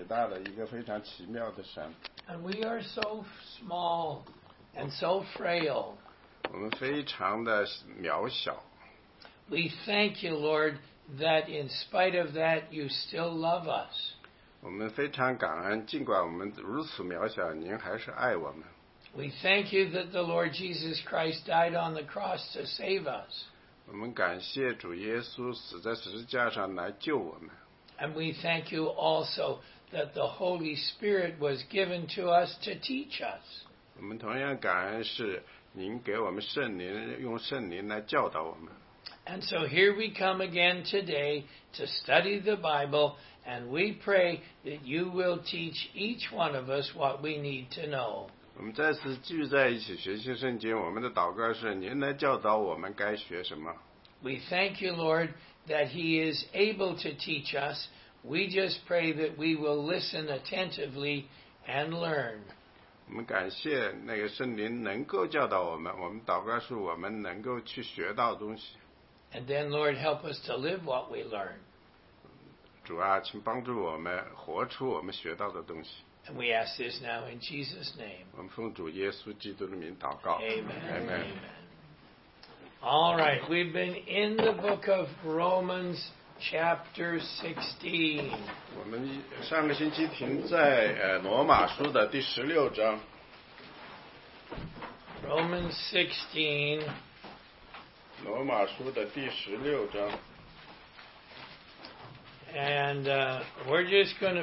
大的一个非常奇妙的神。 And we are so small and so frail. 我们非常的渺小。 We thank you, Lord, that in spite of that, you still love us. 我们非常感恩，尽管我们如此渺小，您还是爱我们。 We thank you that the Lord Jesus Christ died on the cross to save us. 我们感谢主耶稣死在十字架上来救我们。 And we thank you also that the Holy Spirit was given to us to teach us. 我们同样感恩是您给我们圣灵，用圣灵来教导我们。 And so here we come again today to study the Bible, and we pray that you will teach each one of us what we need to know. 我们再次聚在一起学习圣经，我们的祷告是您来教导我们该学什么。 We thank you, Lord, that He is able to teach us. We just pray that we will listen attentively and learn. 我们感谢那个圣灵能够教导我们，我们祷告是我们能够去学到东西。 And then, Lord, help us to live what we learn. 主啊，请帮助我们活出我们学到的东西。 And we ask this now in Jesus' name. 我们奉主耶稣基督的名祷告。 Amen. Amen. All right, we've been in the book of Romans, chapter 16. 我们上个星期停在罗马书的第16章。 Romans 16. 罗马书的第16章。 And we're just going to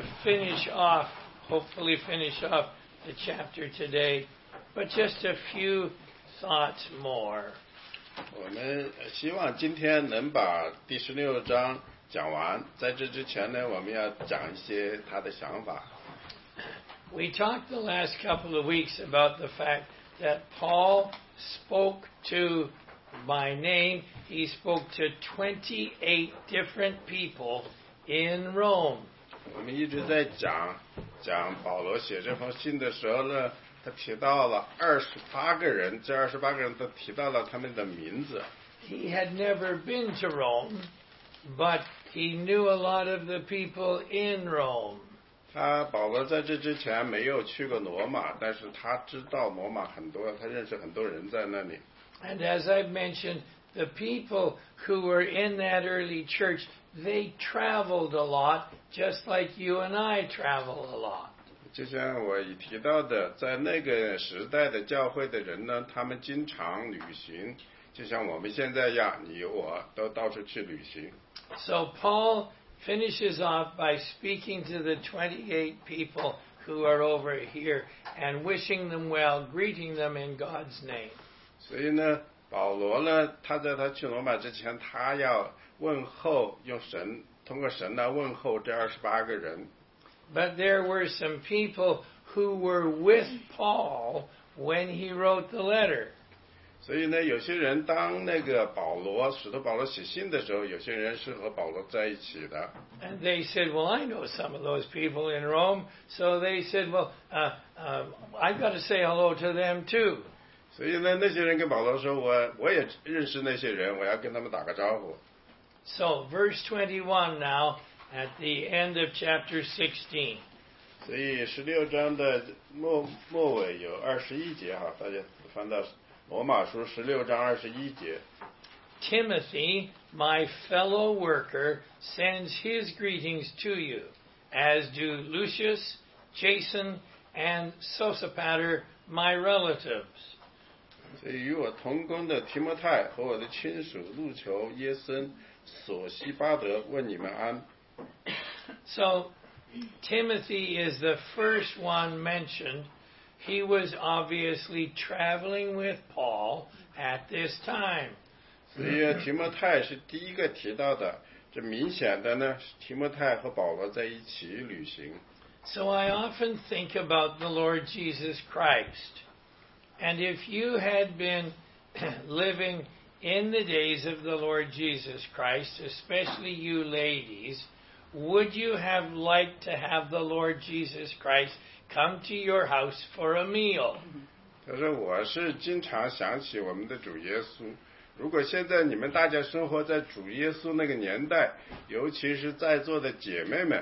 hopefully finish off the chapter today, but just a few thoughts more. 我们希望今天能把第16章讲完，在这之前呢，我们要讲一些他的想法。 We talked the last couple of weeks about the fact that Paul spoke to, by name, he spoke to 28 different people in Rome. 我们一直在讲保罗写这封信的时候呢，他提到了28个人，这28个人都提到了他们的名字。 He had never been to Rome, but he knew a lot of the people in Rome. 保罗在这之前没有去过罗马，但是他知道罗马很多，他认识很多人在那里。 And as I've mentioned, the people who were in that early church, they traveled a lot, just like you and I travel a lot. 就像我已提到的，在那个时代的教会的人呢，他们经常旅行，就像我们现在一样，你我都到处去旅行。 So Paul finishes off by speaking to the 28 people who are over here and wishing them well, greeting them in God's name. 所以呢，保罗呢，他在他去罗马之前，他要问候，通过神来问候这28个人。 But there were some people who were with Paul when he wrote the letter. 所以呢，有些人当那个使徒保罗写信的时候，有些人是和保罗在一起的。 And they said, well, I know some of those people in Rome. So they said, well, I've got to say hello to them too. 所以呢，那些人跟保罗说，我也认识那些人，我要跟他们打个招呼。 So verse 21 now, at the end of chapter 16. 所以16章的末尾有21节哈，大家翻到罗马书16章21节。 Timothy, my fellow worker, sends his greetings to you, as do Lucius, Jason, and Sosipater, my relatives. 所以与我同工的提摩太和我的亲属路求、耶森、索西巴德问你们安。 So Timothy is the first one mentioned. He was obviously traveling with Paul at this time. 所以提摩太是第一个提到的，这明显的呢，提摩太和保罗在一起旅行。 So I often think about the Lord Jesus Christ. And if you had been living in the days of the Lord Jesus Christ, especially you ladies, would you have liked to have the Lord Jesus Christ come to your house for a meal? 他说我是经常想起我们的主耶稣。如果现在你们大家生活在主耶稣那个年代，尤其是在座的姐妹们，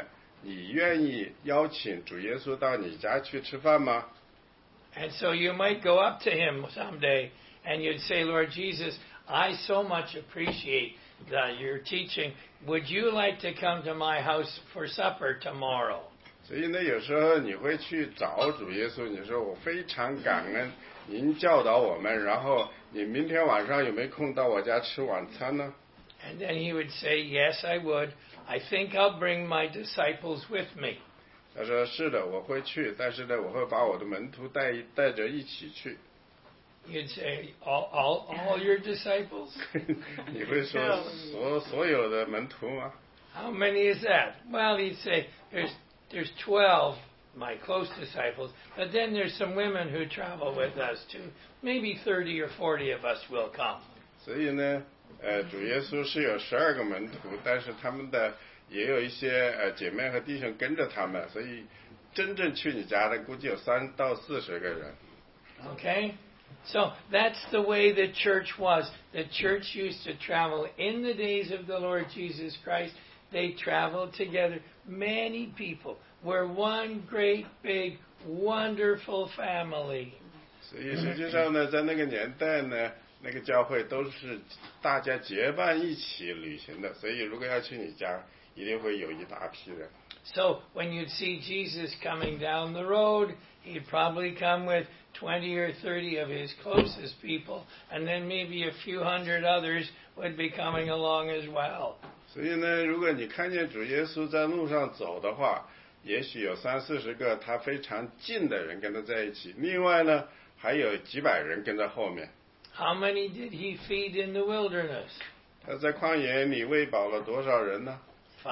你愿意邀请主耶稣到你家去吃饭吗？ And so you might go up to him someday and you'd say, Lord Jesus, I so much appreciate your teaching. Would you like to come to my house for supper tomorrow? 所以呢，有时候你会去找主耶稣，你说我非常感恩您教导我们，然后你明天晚上有没有空到我家吃晚餐呢？ And then he would say, Yes, I would. I think I'll bring my disciples with me. 他说是的，我会去，但是呢，我会把我的门徒带着一起去。 You'd say, all your disciples? 你会说所有的门徒吗？ How many is that? Well, he'd say, there's 12, my close disciples, but then there's some women who travel with us too. Maybe 30 or 40 of us will come. 所以呢，主耶稣是有12个门徒，但是他们的也有一些姐妹和弟兄跟着他们，所以真正去你家的估计有3到40个人。 Okay? So that's the way the church was. The church used to travel in the days of the Lord Jesus Christ. They traveled together. Many people were one great, big, wonderful family. 所以实际上呢，在那个年代呢，那个教会都是大家结伴一起旅行的，所以如果要去你家，一定会有一大批人。 So when you'd see Jesus coming down the road, he'd probably come with 20 or 30 of his closest people, and then maybe a few hundred others would be coming along as well. 所以呢，如果你看见主耶稣在路上走的话，也许有30、40个他非常近的人跟他在一起，另外呢，还有几百人跟在后面。 How many did he feed in the wilderness? 他在旷野里喂饱了多少人呢？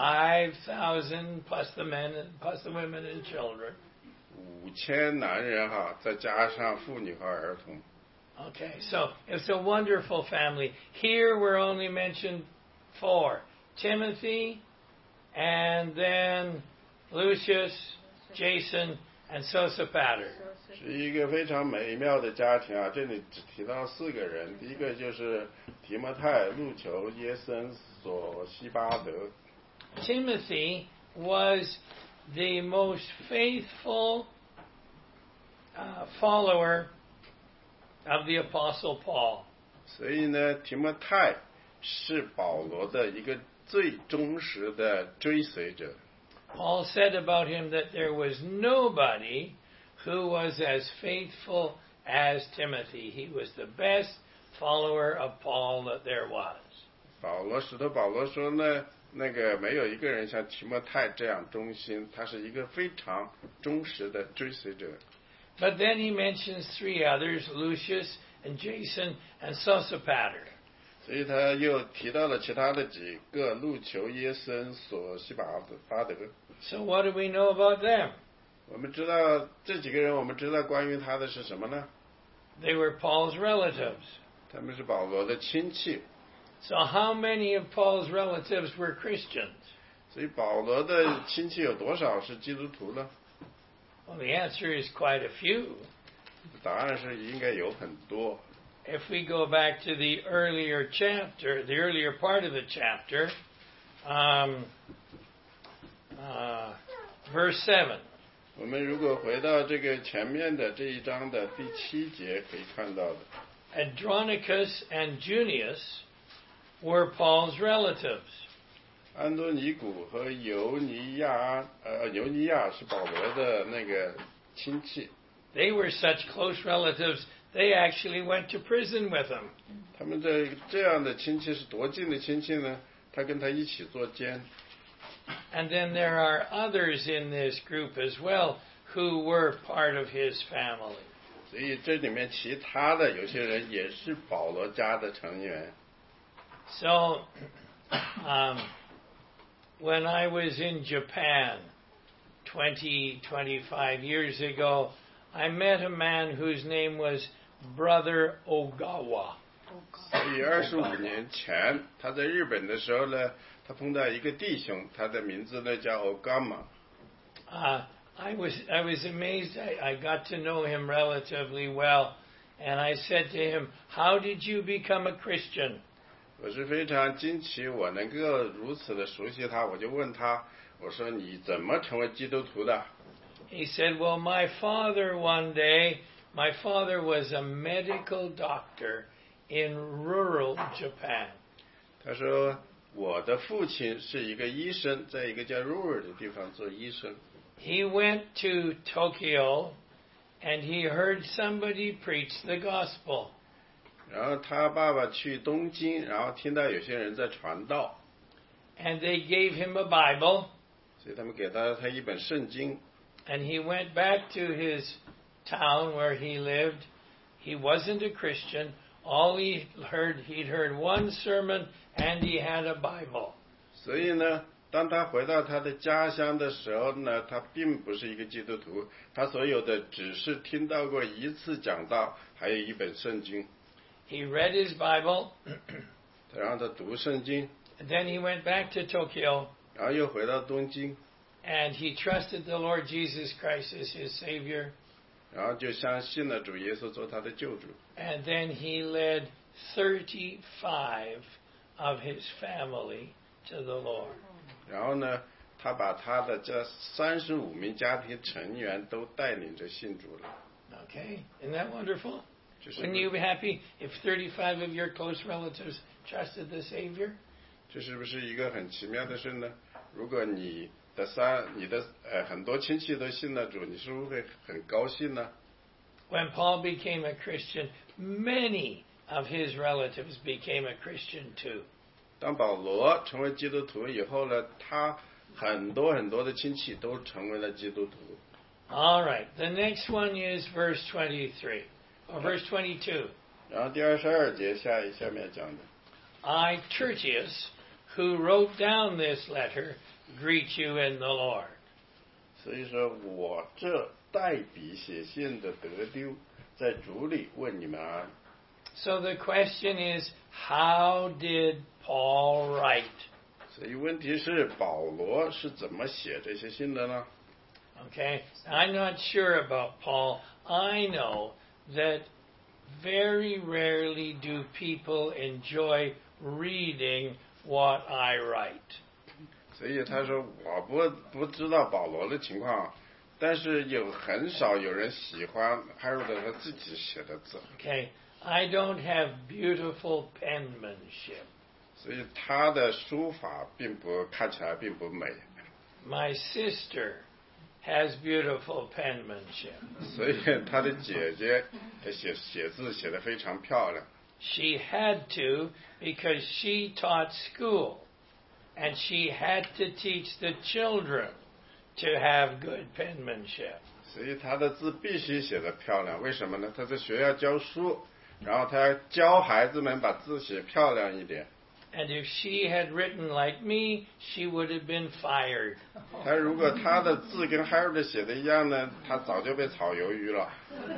5,000 plus the men, plus the women and children. 5000男人哈，再加上妇女和儿童。 Okay, so it's a wonderful family. Here we're only mentioned 4. Timothy, and then Lucius, Jason, and Sosipater. 是一个非常美妙的家庭啊！这里只提到4个人，第一个就是提摩太、路求、耶森、索西巴德。 Timothy was the most faithful follower of the Apostle Paul. 所以呢，提摩太是保罗的一个最忠实的追随者。 Paul said about him that there was nobody who was as faithful as Timothy. He was the best follower of Paul that there was. 使徒保罗说呢，那个没有一个人像提摩太这样忠心，他是一个非常忠实的追随者。 But then he mentions 3 others, Lucius and Jason and Sosipater. 所以他又提到了其他的几个，路求、耶森、索西巴德。 So what do we know about them? 我们知道这几个人，我们知道关于他的是什么呢？ They were Paul's relatives. 他们是保罗的亲戚。 So how many of Paul's relatives were Christians? 所以保罗的亲戚有多少是基督徒呢？ Well, the answer is quite a few. 答案是应该有很多。 If we go back to the earlier chapter, the earlier part of the chapter, verse 7. 我们如果回到这个前面的这一章的第7节，可以看到的。 Andronicus and Junius were Paul's relatives. 安多尼古和尤尼亚是保罗的那个亲戚。 They were such close relatives, they actually went to prison with him. 他们的这样的亲戚是多近的亲戚呢？他跟他一起坐监。 And then there are others in this group as well who were part of his family. 所以这里面其他的有些人也是保罗家的成员。 So, when I was in Japan 25 years ago, I met a man whose name was Brother Ogawa. 所以25年前，他在日本的时候呢，他碰到一个弟兄，他的名字呢叫 Ogama。 I was amazed. I got to know him relatively well, and I said to him, "How did you become a Christian?" 我是非常惊奇，我能够如此的熟悉他，我就问他， 我说你怎么成为基督徒的？ He said, well, my father was a medical doctor in rural Japan. 他说我的父亲是一个医生，在一个叫入尔的地方做医生。 He went to Tokyo and he heard somebody preach the gospel. 然后他爸爸去东京，然后听到有些人在传道， And they gave him a Bible, 所以他们给他一本圣经。 and he went back to his town where he lived. He wasn't a Christian. He'd heard one sermon, and he had a Bible. 所以呢，当他回到他的家乡的时候呢，他并不是一个基督徒，他所有的只是听到过一次讲道，还有一本圣经。 He read his Bible, 然后他读圣经， and then he went back to Tokyo, 然后又回到东京， and he trusted the Lord Jesus Christ as his Savior. 然后就相信了主耶稣做他的救主。 And then he led 35 of his family to the Lord. 然后呢，他把他的这35名家庭成员都带领着信主了。 Okay, isn't that wonderful? 就是 Wouldn't you be happy if 35 of your close relatives trusted the Savior? 这是不是一个很奇妙的事呢？如果你的很多亲戚都信了主，你是不是会很高兴呢？ When Paul became a Christian, many of his relatives became a Christian too. 当保罗成为基督徒以后呢，他很多的亲戚都成为了基督徒。 All right, the next one is verse 23, or verse 22. 然后第22节下面讲的， I, Tertius, who wrote down this letter, greet you in the Lord. 所以说我这代笔写信的得丢，在主里问你们安。 So the question is, how did Paul write? 所以问题是保罗是怎么写这些信的呢？ Okay, I'm not sure about Paul. I know that very rarely do people enjoy reading what I write. 所以他说我不知道保罗的情况，但是很少有人喜欢哈罗德他自己写的字， Okay, I don't have beautiful penmanship. 所以他的书法看起来并不美， My sister has beautiful penmanship. 所以他的姐姐写字写得非常漂亮。 She had to because she taught school and she had to teach the children to have good penmanship. 所以他的字必须写得漂亮，为什么呢？他在学校教书，然后他要教孩子们把字写漂亮一点。 And if she had written like me, she would have been fired. 他如果他的字跟哈罗德写的一样呢，他早就被炒鱿鱼了。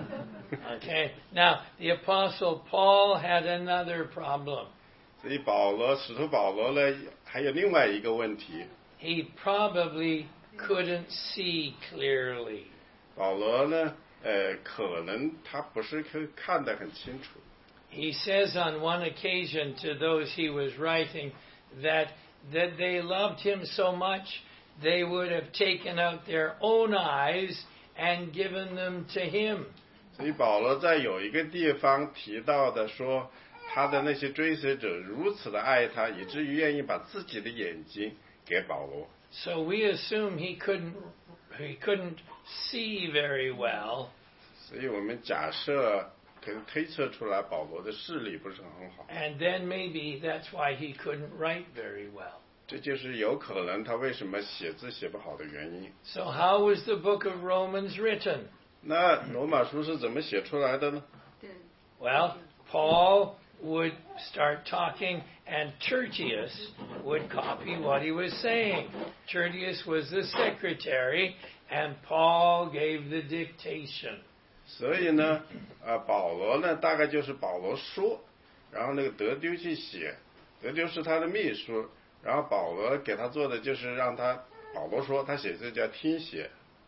Okay, now the Apostle Paul had another problem. 所以使徒保罗呢，还有另外一个问题， He probably couldn't see clearly. 保罗呢，可能他不是看得很清楚。 He says on one occasion to those he was writing that they loved him so much they would have taken out their own eyes and given them to him. 所以保罗在有一个地方提到的说，他的那些追随者如此的爱他，以至于愿意把自己的眼睛给保罗。 So we assume he couldn't see very well. 所以我们假设可以推测出来，保罗的视力不是很好， And then maybe that's why he couldn't write very well. 这就是有可能他为什么写字写不好的原因。 So how was the book of Romans written? 那罗马书是怎么写出来的呢？ Well, Paul would start talking and Tertius would copy what he was saying. Tertius was the secretary and Paul gave the dictation. 所以呢，保罗呢，大概就是保罗说，然后那个德丢去写，德丢是他的秘书，然后保罗给他做的就是让保罗说，他写字叫听写。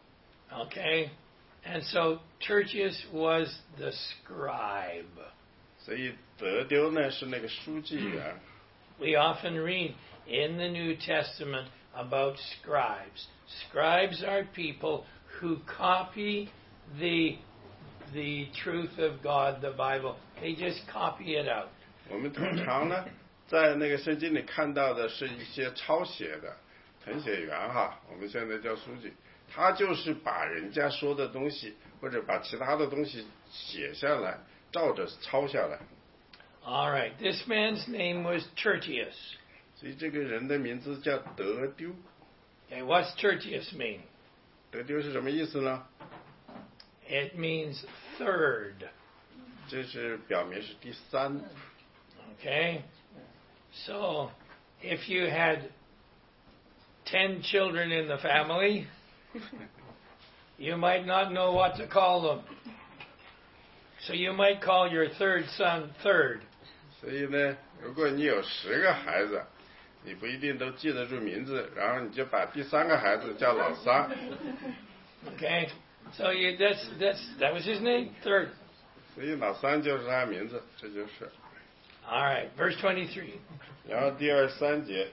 Okay? And so Tertius was the scribe. 所以德丢呢是那个书记员。 We often read in the New Testament about scribes. Scribes are people who copy the truth of God, the Bible. They just copy it out. 我们通常呢，在那个圣经里看到的是一些抄写的誊写员哈，我们现在叫书记，他就是把人家说的东西或者把其他的东西写下来，照着抄下来。 All right, this man's name was Tertius. 所以这个人的名字叫德丢。 Okay, what's Tertius mean? 德丢是什么意思呢？ It means third. 这是表明是第三。 Okay, so if you had 10 children in the family, you might not know what to call them. So you might call your third son third. 所以呢，如果你有10个孩子，你不一定都记得住名字，然后你就把第3个孩子叫老三。 Okay, so that was his name, third. 所以老三就是他的名字，这就是。 All right, verse 23. 然后第23节。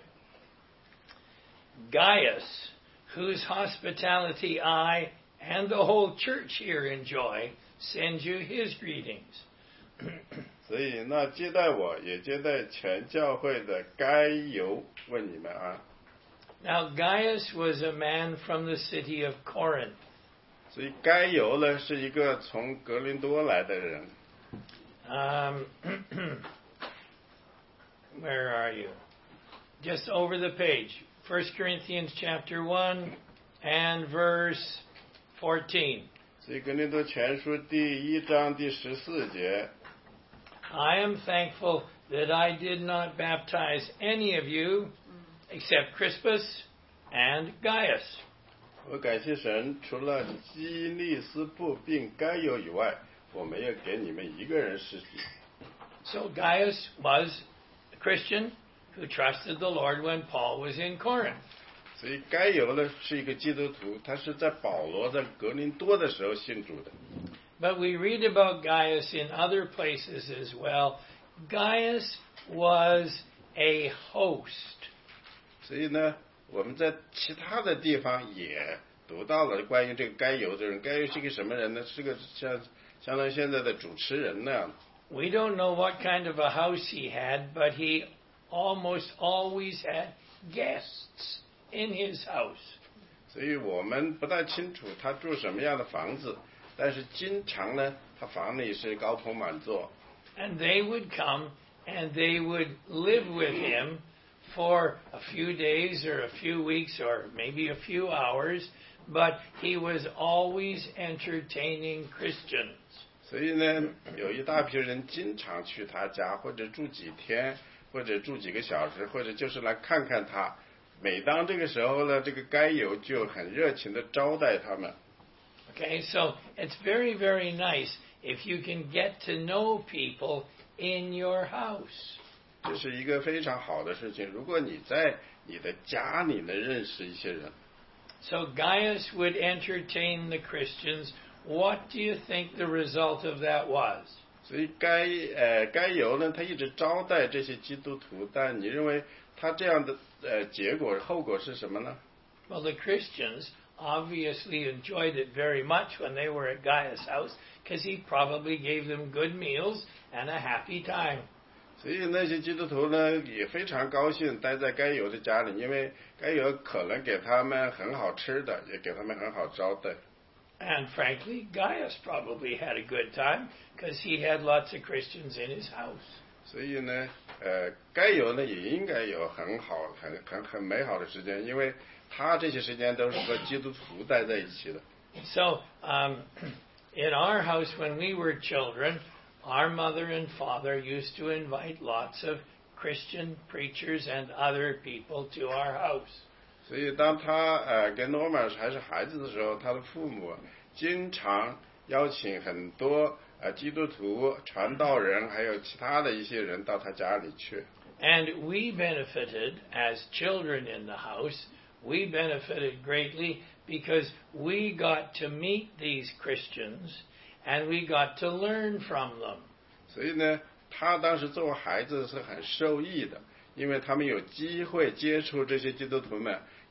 Gaius, whose hospitality I and the whole church here enjoy, sends you his greetings. 所以那接待我也接待全教会的该犹问你们安。 Now Gaius was a man from the city of Corinth. 所以该犹呢是一个从格林多来的人。 Where are you? Just over the page. 1 Corinthians chapter 1 and verse 14. 所以格林多前书第1章第14节。 I am thankful that I did not baptize any of you except Crispus and Gaius. 我感谢神，除了基利斯布并该犹以外，我没有给你们一个人施洗。 So Gaius was a Christian who trusted the Lord when Paul was in Corinth. 所以该犹呢是一个基督徒，他是在保罗在格林多的时候信主的。 But we read about Gaius in other places as well. Gaius was a host. 所以呢，我们在其他的地方也读到了关于这个该犹的人。该犹是个什么人呢？是个相当于现在的主持人那样的。 We don't know what kind of a house he had, but he almost always had guests in his house. 所以我们不太清楚他住什么样的房子，但是经常呢，他房里是高朋满座。 And they would come and they would live with him for a few days or a few weeks or maybe a few hours, but he was always entertaining Christians. 所以呢，有一大批人经常去他家，或者住几天，或者住几个小时，或者就是来看看他。每当这个时候呢，这个该犹就很热情地招待他们。 Okay, so it's very, very nice if you can get to know people in your house. 这是一个非常好的事情，如果你在你的家里能认识一些人。 So Gaius would entertain the Christians. What do you think the result of that was? 所以该犹呢，他一直招待这些基督徒，但你认为他这样的后果是什么呢？ Well, the Christians obviously enjoyed it very much when they were at Gaius' house because he probably gave them good meals and a happy time. 所以那些基督徒呢也非常高兴待在该犹的家里，因为该犹可能给他们很好吃的，也给他们很好招待。 And frankly, Gaius probably had a good time because he had lots of Christians in his house. 所以呢，该犹呢也应该有很美好的时间，因为他这些时间都是和基督徒待在一起的。 So, in our house when we were children, our mother and father used to invite lots of Christian preachers and other people to our house. 所以当他跟诺曼还是孩子的时候，他的父母经常邀请很多基督徒、传道人，还有其他的一些人到他家里去。 And we benefited as children in the house. We benefited greatly because we got to meet these Christians and we got to learn from them. 所以呢，他当时作为孩子是很受益的，因为他们有机会接触这些基督徒们，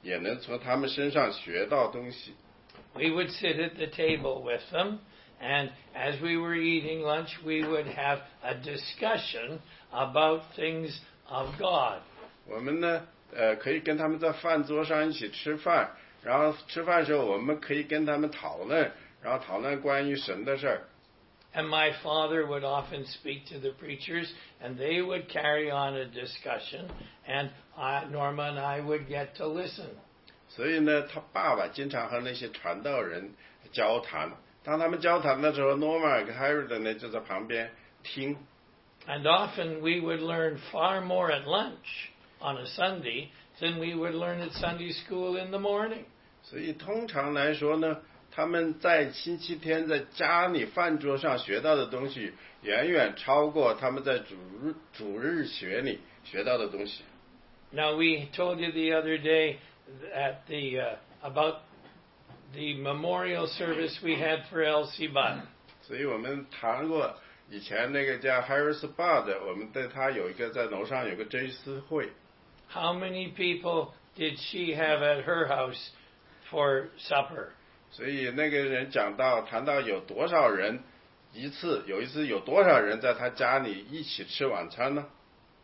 也能从他们身上学到东西。 We would sit at the table with them, and as we were eating lunch, we would have a discussion about things of God. 我们呢，可以跟他们在饭桌上一起吃饭，然后吃饭的时候，我们可以跟他们讨论，然后讨论关于神的事儿。 And my father would often speak to the preachers, and they would carry on a discussion, and Norma and I would get to listen. 所以呢，他爸爸经常和那些传道人交谈。当他们交谈的时候 ，Norma 和 Harold 呢就在旁边听。 And often we would learn far more at lunch on a Sunday than we would learn at Sunday school in the morning. 所以通常来说呢，他们在星期天在家里饭桌上学到的东西，远远超过他们在主日学里学到的东西。 Now we told you the other day at about the memorial service we had for Elsie Budd. 所以我们谈过以前那个叫 Harris Budd， 我们对他有一个在楼上有个追思会。 How many people did she have at her house for supper? 所以那个人谈到有多少人有一次有多少人在他家里一起吃晚餐呢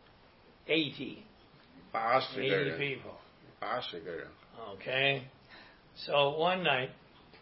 80 ？80个人。 people. 80个人。 Okay. So one night,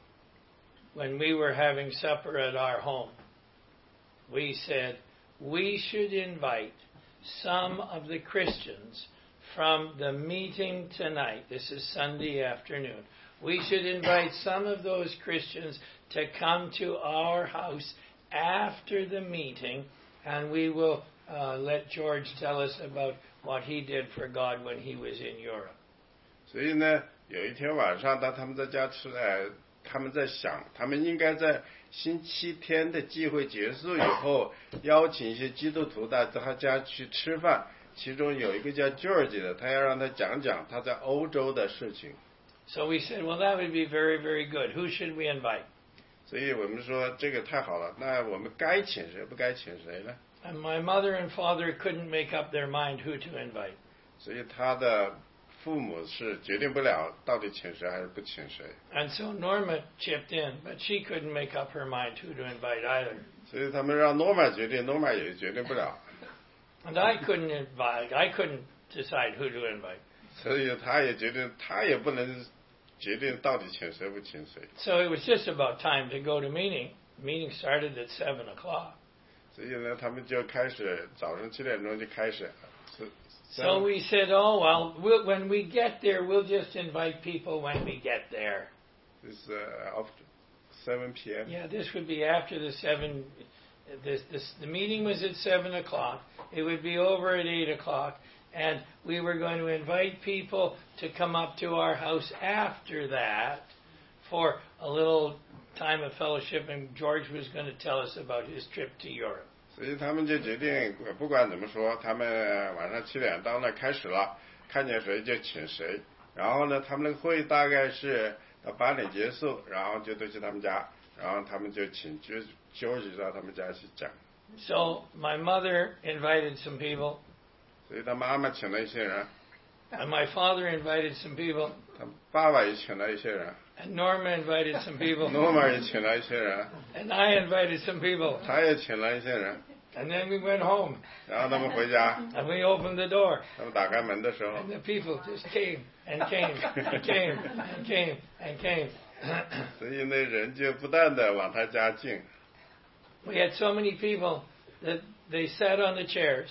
when we were having supper at our home, we said we should invite some of the Christians from the meeting tonight. This is Sunday afternoon. We should invite some of those Christians to come to our house after the meeting, and we will let George tell us about what he did for God when he was in Europe. 所以呢，有一天晚上，当他们在家吃，他们在想，他们应该在星期天的聚会结束以后，邀请一些基督徒到他家去吃饭。其中有一个叫 George 的，他要让他讲讲他在欧洲的事情。 So we said, well, that would be very, very good. Who should we invite? 所以我们说这个太好了，那我们该请谁，不该请谁呢？ And my mother and father couldn't make up their mind who to invite. 所以他的父母是决定不了到底请谁还是不请谁。 And so Norma chipped in, but she couldn't make up her mind who to invite either. 所以他们让 Norma 决定 ，Norma 也决定不了。 And I couldn't decide who to invite. 所以他也不能决定到底请谁不请谁。 So it was just about time to go to meeting. Meeting started at 7 o'clock. 所以呢，他们就开始早上7点钟就开始。 So we said, oh, well, when we get there, we'll just invite people when we get there. It's after 7 p.m. Yeah, this would be after the 7. The meeting was at 7 o'clock. It would be over at 8 o'clock. And we were going to invite people to come up to our house after that for a little time of fellowship. And George was going to tell us about his trip to Europe. 所以他们就决定，不管怎么说，他们晚上7点到那开始了，看见谁就请谁。然后呢，他们的会大概是到8点结束，然后就都去他们家，然后他们就请George到他们家去讲。 So my mother invited some people. 所以他妈妈请了一些人。 And my father invited some people. 他爸爸也请了一些人。 And Norma invited some people. Norma 也请了一些人。 And I invited some people. 他也请了一些人。 And then we went home. 然后他们回家。 And we opened the door. 他们打开门的时候。 And the people just came and came and came and came and came. 所以那人就不断的往他家进。 We had so many people that they sat on the chairs.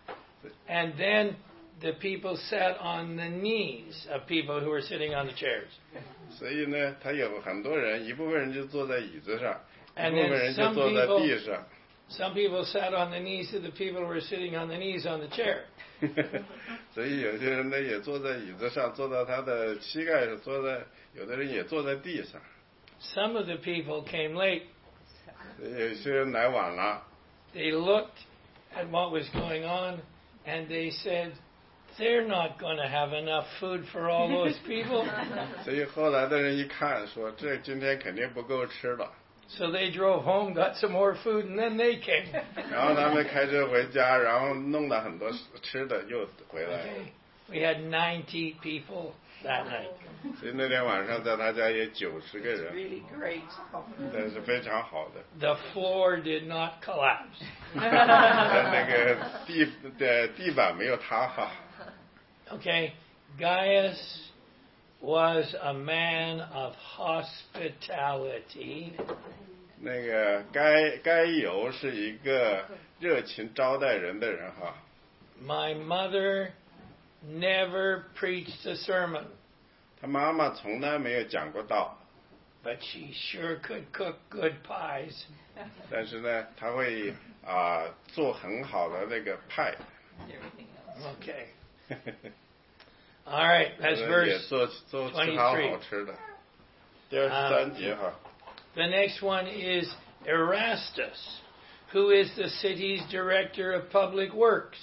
And then the people sat on the knees of people who were sitting on the chairs. 所以呢，他有很多人，一部分人就坐在椅子上，一 And 部分 then 人就坐在地上。 some people sat on the knees of the people who were sitting on the knees on the chair. 所以有些人呢也坐在椅子上，坐到他的膝盖上，有的人也坐在地上。 Some of the people came late. 有些人来晚了。 They looked at what was going on and they said, they're not going to have enough food for all those people. 所以后来的人一看，说这今天肯定不够吃了。 So they drove home, got some more food, and then they came. 然后他们开车回家，然后弄了很多吃的，又回来。 Okay. We had 90 people that night. 所以那天晚上在他家也90个人， Really great. 但是非常好的。 The floor did not collapse. 那个地板没有塌哈。 Okay, Gaius was a man of hospitality. 那个该有是一个热情招待人的人哈。 My mother never preached a sermon, 他妈妈从来没有讲过道， but she sure could cook good pies. 但是呢，他会做很好的那个派。 Okay. All right, that's 也 verse 做其他好 23. 吃的。第23节哈。 The next one is Erastus, who is the city's director of public works.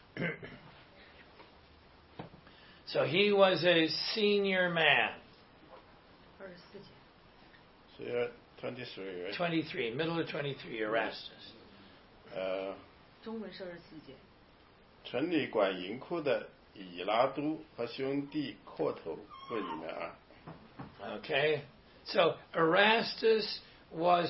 So he was a senior man. 是23 23, middle of 23, Erastus. 中文是24节。 城里管银库的以拉都和兄弟阔头问你们啊。 Okay, so Erastus was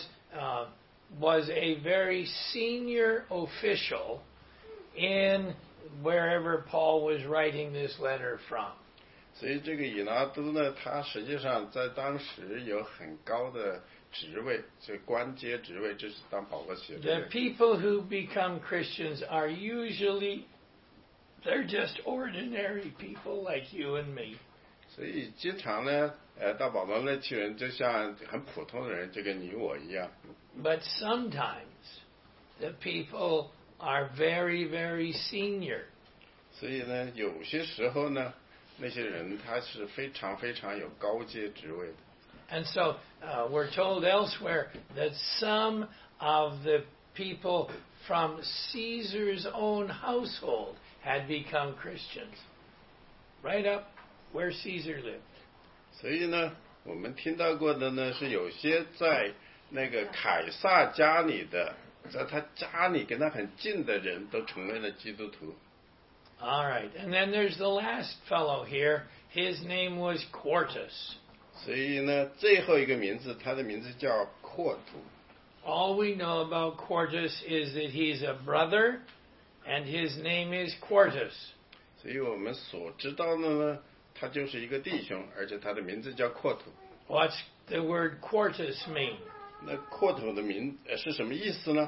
a very senior official in wherever Paul was writing this letter from. 所以这个以拉都呢，他实际上在当时有很高的职位，这官阶职位，这是当保罗写 The 的。 people who become Christians are usually, they're just ordinary people like you and me. 所以经常呢，到保罗那去人，就像很普通的人，就跟你我一样。 But sometimes the people are very, very senior. 所以呢，有些时候呢，那些人他是非常非常有高阶职位的。 And so we're told elsewhere that some of the people from Caesar's own household had become Christians. Right up where Caesar lived. 所以呢，我们听到过的呢，是有些在那个凯撒家里的，在他家里跟他很近的人都成为了基督徒。 All right. And then there's the last fellow here. His name was Quartus. 所以呢，最后一个名字，他的名字叫阔图。 All we know about Quartus is that he's a brother and his name is Quartus. 所以我们所知道的呢，他就是一个弟兄，而且他的名字叫阔图。 What's the word Quartus mean? 那阔图的是什么意思呢？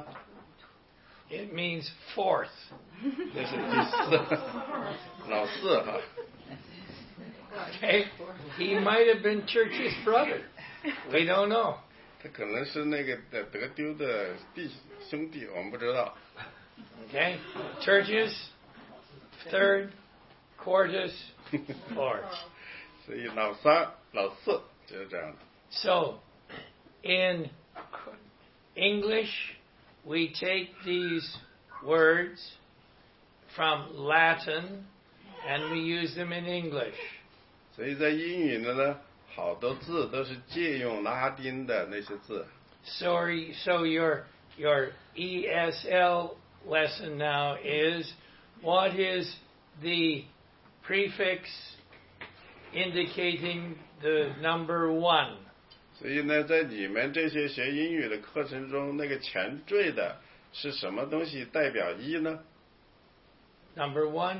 It means fourth. 那是第四，老四哈。 Okay? He might have been Church's brother. We don't know. 他可能是那个得丢的兄弟，我们不知道。 Okay? Churches, third, Quartus, fourth. 所以老三、老四就是这样的。 So, in English, we take these words from Latin and we use them in English. 所以在英语呢，好多字都是借用拉丁的那些字。 So your ESL lesson now is, what is the prefix indicating the number 1? 所以呢，在你们这些学英语的课程中，那个前缀的是什么东西代表一呢？ Number 1,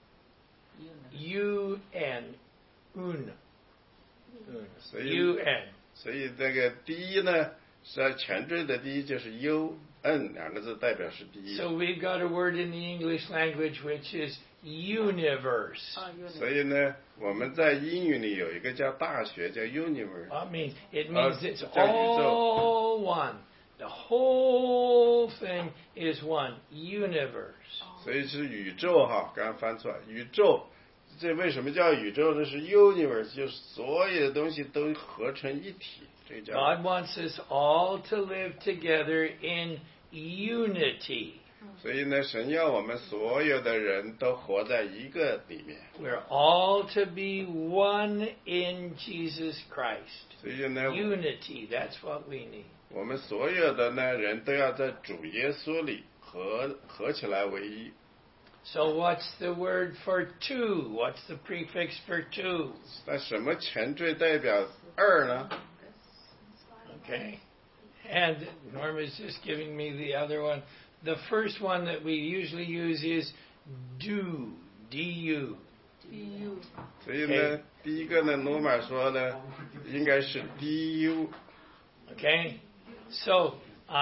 UN. Un. 所以 UN. 所以那个第一呢，是前缀的第一就是 UN 两个字代表是第一。 So we've got a word in the English language which is universe. 所以呢，我们在英语里有一个叫大学，叫 universe。 It means it's 叫宇宙。 all one. The whole thing is one. Universe. 所以是宇宙哈，刚刚翻出来，宇宙。这为什么叫宇宙呢？是 universe， 就是所有的东西都合成一体，这叫。 God wants us all to live together in unity. 所以呢，神要我们所有的人都活在一个里面。 We're all to be one in Jesus Christ. 所以呢， Unity, that's what we need. 我们所有的呢人都要在主耶稣里合起来为一。 So what's the word for two? What's the prefix for two? 那什么前缀代表二呢？ Okay. And Norma's just giving me the other one. The first one that we usually use is do, D-U. DU 所以呢，第一个呢，罗马说呢，应该是 du。 Okay. So,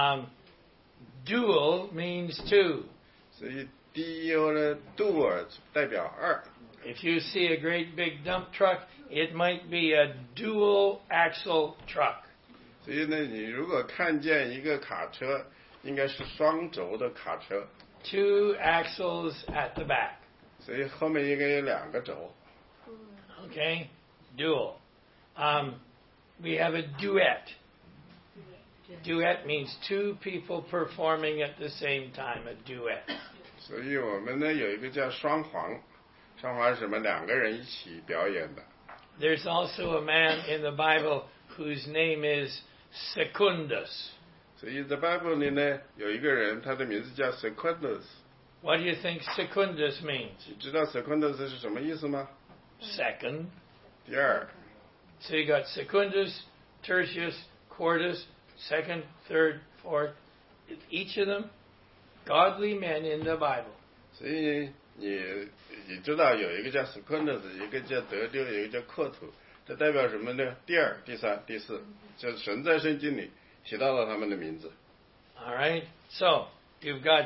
dual means two. 所以 du 呢 dual 代表二。 If you see a great big dump truck, it might be a dual axle truck. 所以呢，你如果看见一个卡车，应该是双轴的卡车， Two axles at the back. 所以后面应该有两个轴。 Okay? Dual. We have a duet. Duet means two people performing at the same time, a duet. 所以我们呢有一个叫双簧，双簧是什么？两个人一起表演的。 There's also a man in the Bible whose name is Secundus. 所以在 Bible 里呢，有一个人，他的名字叫 Secundus。 What do you think Secundus means? 你知道 Secundus 是什么意思吗？ Second. 第二。 So you got Secundus, Tertius, Quartus, second, third, fourth. Each of them godly men in the Bible. 所以你知道有一个叫 Secundus， 一个叫德丢，有一个叫阔土，这代表什么呢？第二、第三、第四，就是神在圣经里提到了他们的名字。 All right. So you've got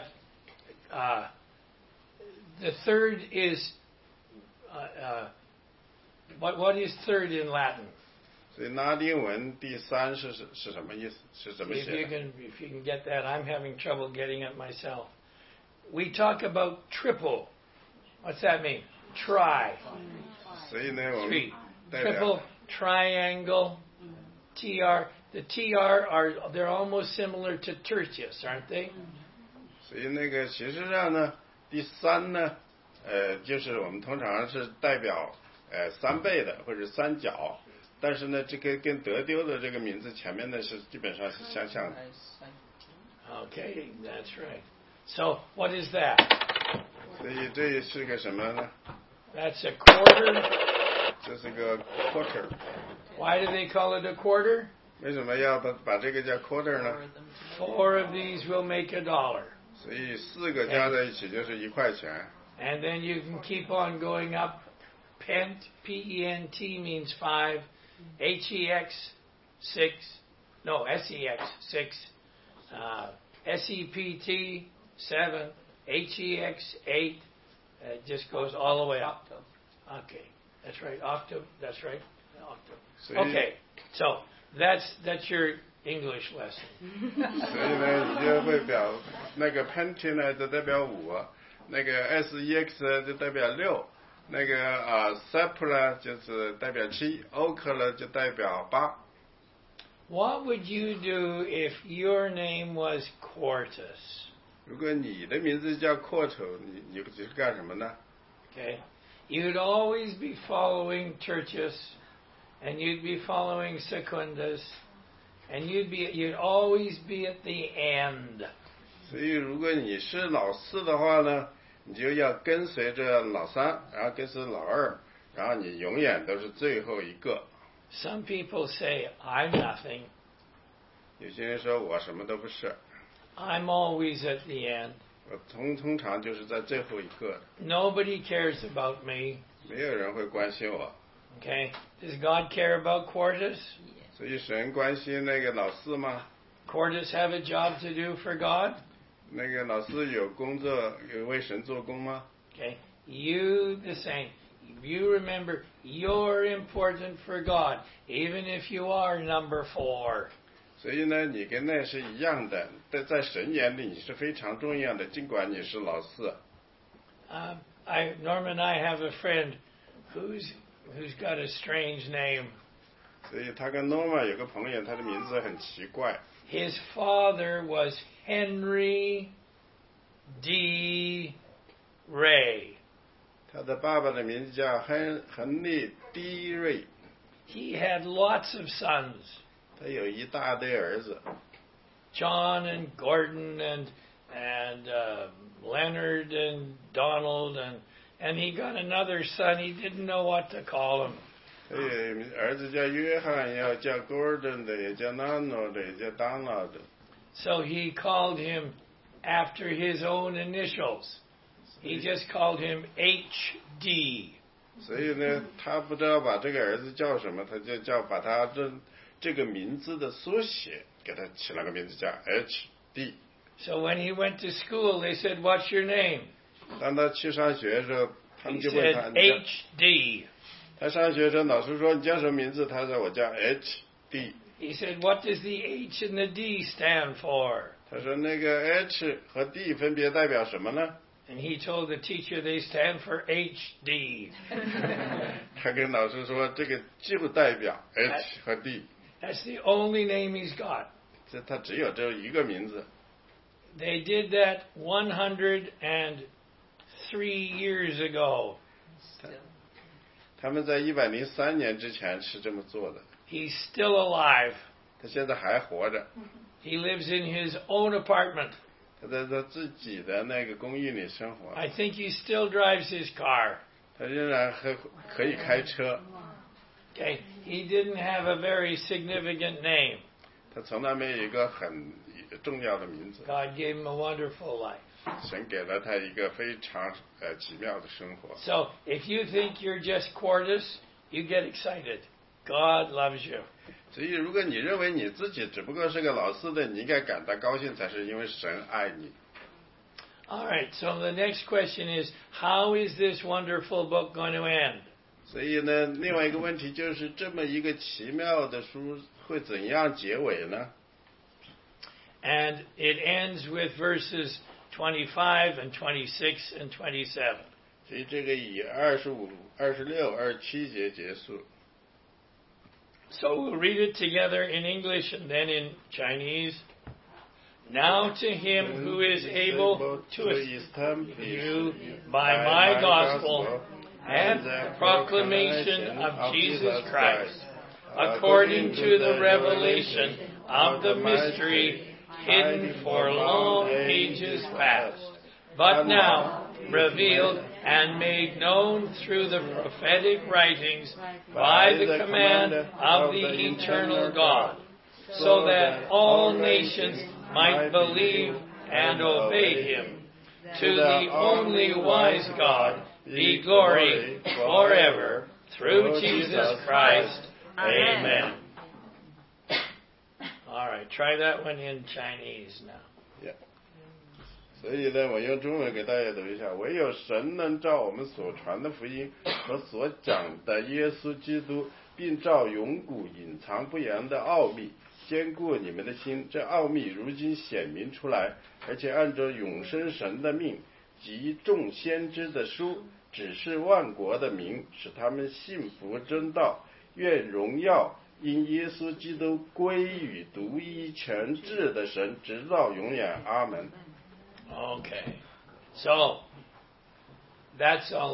the third is what is third in Latin? 所以拉丁文第三是什么意思？是怎么 If 写 you 的？ can get that, I'm having trouble getting it myself. We talk about triple. What's that mean? Tri. 所以呢，我们 Three. 代表 Triple, triangle, TR. The TR they're almost similar to tertius, aren't they? 所以那个其实上呢，第三呢，就是我们通常是代表三倍的或者三角，但是呢，这个跟德丢的这个名字前面呢是基本上是相像的。 Okay, that's right. So what is that? 所以这是个什么呢？ That's a quarter. 这是个 quarter。 Why do they call it a quarter? 为什么要把这个叫 quarter 呢？ Four of these will make $1. 所以四个加在一起就是1块钱。 And then you can keep on going up. Pent, P-E-N-T means 5. H-E-X, 6. No, S-E-X, 6. S-E-P-T, 7. H-E-X, 8. It just goes all the way up. Okay, that's right. Octave, that's right. Octave. 所以 Okay, so that's your English lesson. 所以呢，你就会表那个 pent 呢就代表5，那个 S-E-X 呢就代表6，那个sep 呢就是代表7，oak 呢就代表8。 What would you do if your name was Quartus? 如果你的名字叫阔头，你是干什么呢？ Okay, you'd always be following Tertius, and you'd be following Secundus, and you'd always be at the end. 所以如果你是老4的话呢，你就要跟随着老3，然后跟随老2，然后你永远都是最后一个。 Some people say, I'm nothing. 有些人说我什么都不是， I'm always at the end. 我通常就是在最后一个的， Nobody cares about me. 没有人会关心我。 Okay, does God care about Quartus? 所以神关心那个老4吗？ Quartus have a job to do for God? 那个老4有工作，有为神做工吗？ Okay, you the same. You remember, you're important for God, even if you are number 4. 所以呢，你跟那是一样的，在神眼里你是非常重要的，尽管你是老4。 Norma and I have a friend who's got a strange name. 所以他跟 Norma 有个朋友，他的名字很奇怪。 His father was Henry D. Ray. 他的爸爸的名字叫亨利 D. 瑞， He had lots of sons, 他有一大堆儿子， John and Gordon and Leonard and Donald, and he got another son. He didn't know what to call him. 所以儿子叫约翰，也要叫 Gordon 的，也叫 Nano 的，也叫 Donald 的。 So he called him after his own initials. He just called him HD. 所以呢，他不知道把这个儿子叫什么，他就把他这个名字的缩写给他起了个名字叫 HD。 So when he went to school, they said, "What's your name?" 当他去上学的时候，他 He 们就问 said 他， HD. 他上学的时候，老师说你叫什么名字？他说我叫 HD。 He said, "What does the H and the D stand for?" 他说那个 H 和 D 分别代表什么呢？ And he told the teacher they stand for HD. 他跟老师说这个就代表 H 和 D， That's the only name he's got. 他只有这一个名字。 They did that 103 years ago. 他们在103年之前是这么做的。 He's still alive. 他现在还活着， He lives in his own apartment. 他在他自己的那个公寓里生活， I think he still drives his car. 他仍然可以开车。 Okay, he didn't have a very significant name. 他从来没有一个很重要的名字， God gave him a wonderful life. 神给了他一个非常奇妙的生活。 So if you think you're just Quartus, you get excited. God loves you. 所以，如果你认为你自己只不过是个老师的，你应该感到高兴，才是因为神爱你。 All right, so the next question is, how is this wonderful book going to end? 所以呢，另外一个问题就是这么一个奇妙的书会怎样结尾呢？ And it ends with verses 25 and 26 and 27. 所以这个以25、26、27节结束。 So we'll read it together in English and then in Chinese. Now to him who is able to establish you by my gospel and the proclamation of Jesus Christ, according to the revelation of the mystery hidden for long ages past, but now revealed and made known through the prophetic writings by the command of the eternal God, so that all nations might believe and obey him. To the only wise God be glory forever, through Jesus Christ. Amen. All right, try that one in Chinese now. 所以呢，我用中文给大家读一下：唯有神能照我们所传的福音和所讲的耶稣基督，并照永古隐藏不言的奥秘，坚固你们的心。这奥秘如今显明出来，而且按照永生神的命及众先知的书，指示万国的民，使他们信服真道。愿荣耀因耶稣基督归于独一全智的神，直到永远。阿门。 Okay, so that's a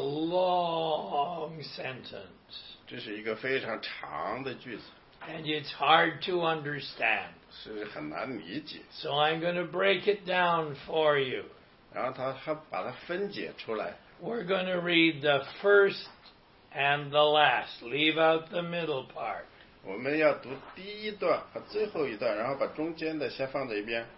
long sentence, 这是一个非常长的句子， and it's hard to understand. 是很难理解。 So I'm going to break it down for you. 然后他还把它分解出来。 We're going to read the first and the last. Leave out the middle part. 我们要读第一段和最后一段，然后把中间的先放在一边。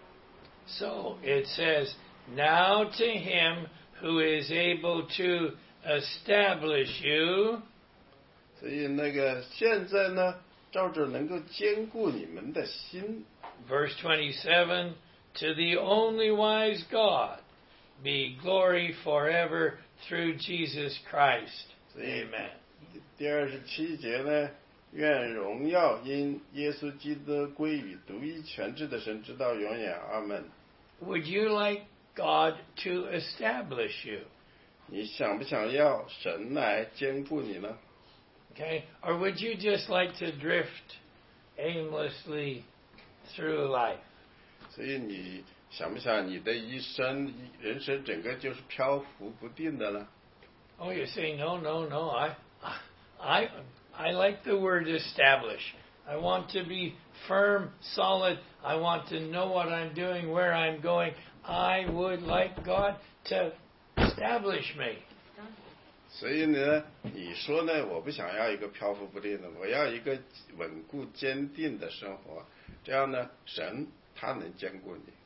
So it says, now to him who is able to establish you. 所以那个现在呢，照着能够坚固你们的心。 Verse 27, to the only wise God be glory forever through Jesus Christ. Amen. 第27节呢，愿荣耀因耶稣基督归于独一全智的神，直到永远。阿门。 Would you like God to establish you? 你想不想要神来坚固你呢？ Okay? Or would you just like to drift aimlessly through life? 所以你想不想你的一生、人生整个就是漂浮不定的呢？ Oh, you say, no. I like the word establish. I want to be firm, solid. I want to know what I'm doing, where I'm going. I would like God to establish me. 所以呢，你说呢？我不想要一个漂浮不定的，我要一个稳固坚定的生活。这样呢，神他能兼顾你。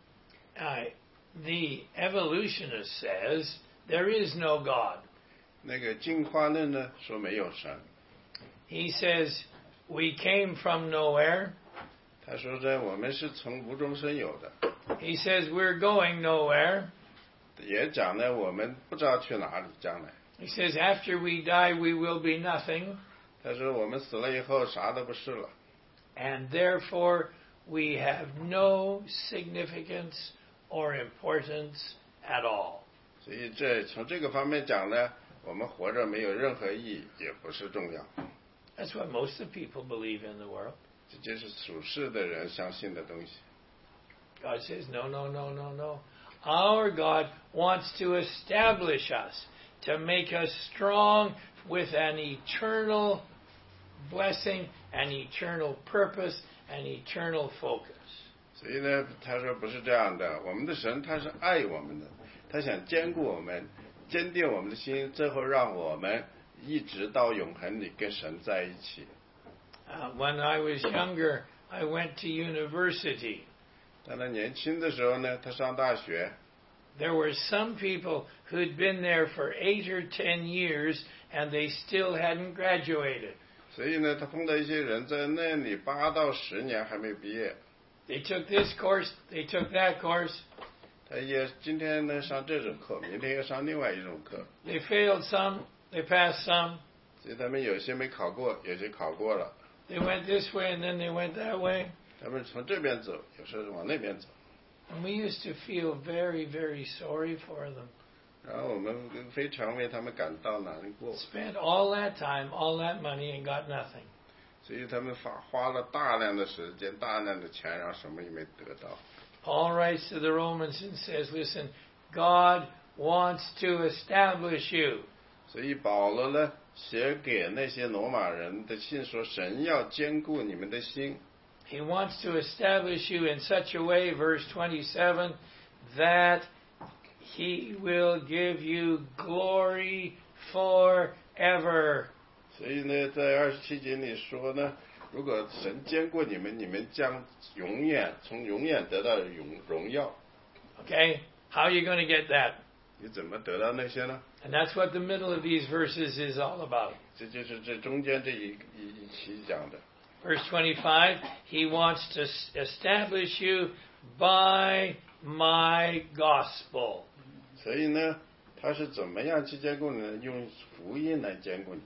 The evolutionist says there is no God. 那个进化论呢说没有神。 He says we came from nowhere. 他说呢，我们是从无中生有的。 He says we're going nowhere. 也讲呢，我们不知道去哪里将来。 He says after we die we will be nothing. 他说我们死了以后啥都不是了。 And therefore we have no significance or importance at all. 所以从这个方面讲呢，我们活着没有任何意义，也不是重要。 That's what most of the people believe in the world. 这就是属世的人相信的东西。 God says, no, no, no, no, no. Our God wants to establish us, to make us strong with an eternal blessing, an eternal purpose, an eternal focus. 所以呢，他说不是这样的，我们的神他是爱我们的，他想兼顾我们，坚定我们的心，最后让我们一直到永恒里跟神在一起。 When I was younger, I went to university. 当他年轻的时候呢，他上大学。 There were some people who'd been there for 8 or 10 years and they still hadn't graduated. 所以呢，他碰到一些人在那里8到10年还没毕业。 They took this course, they took that course. 他也今天呢上这种课，明天又上另外一种课。 They failed some, they passed some. 所以他们有些没考过，有些考过了。 They went this way and then they went that way. 他们从这边走，有时候往那边走。 And we used to feel very, very sorry for them. 然后我们非常为他们感到难过。 Spent all that time, all that money and got nothing. 所以他们花了大量的时间、大量的钱，然后什么也没得到。 Paul writes to the Romans and says, listen, God wants to establish you. 所以保罗呢写给那些罗马人的信说，神要兼顾你们的心。 He wants to establish you in such a way, verse 27, that He will give you glory forever. 所以呢，在27节里说呢，如果神兼顾你们，你们将永远得到荣耀。 Okay, how are you going to get that? 你怎么得到那些呢？ And that's what the middle of these verses is all about. 这就是这中间这一期讲的。 Verse 25, He wants to establish you by my gospel. 所以呢，他是怎么样去兼顾你呢？用福音来兼顾你。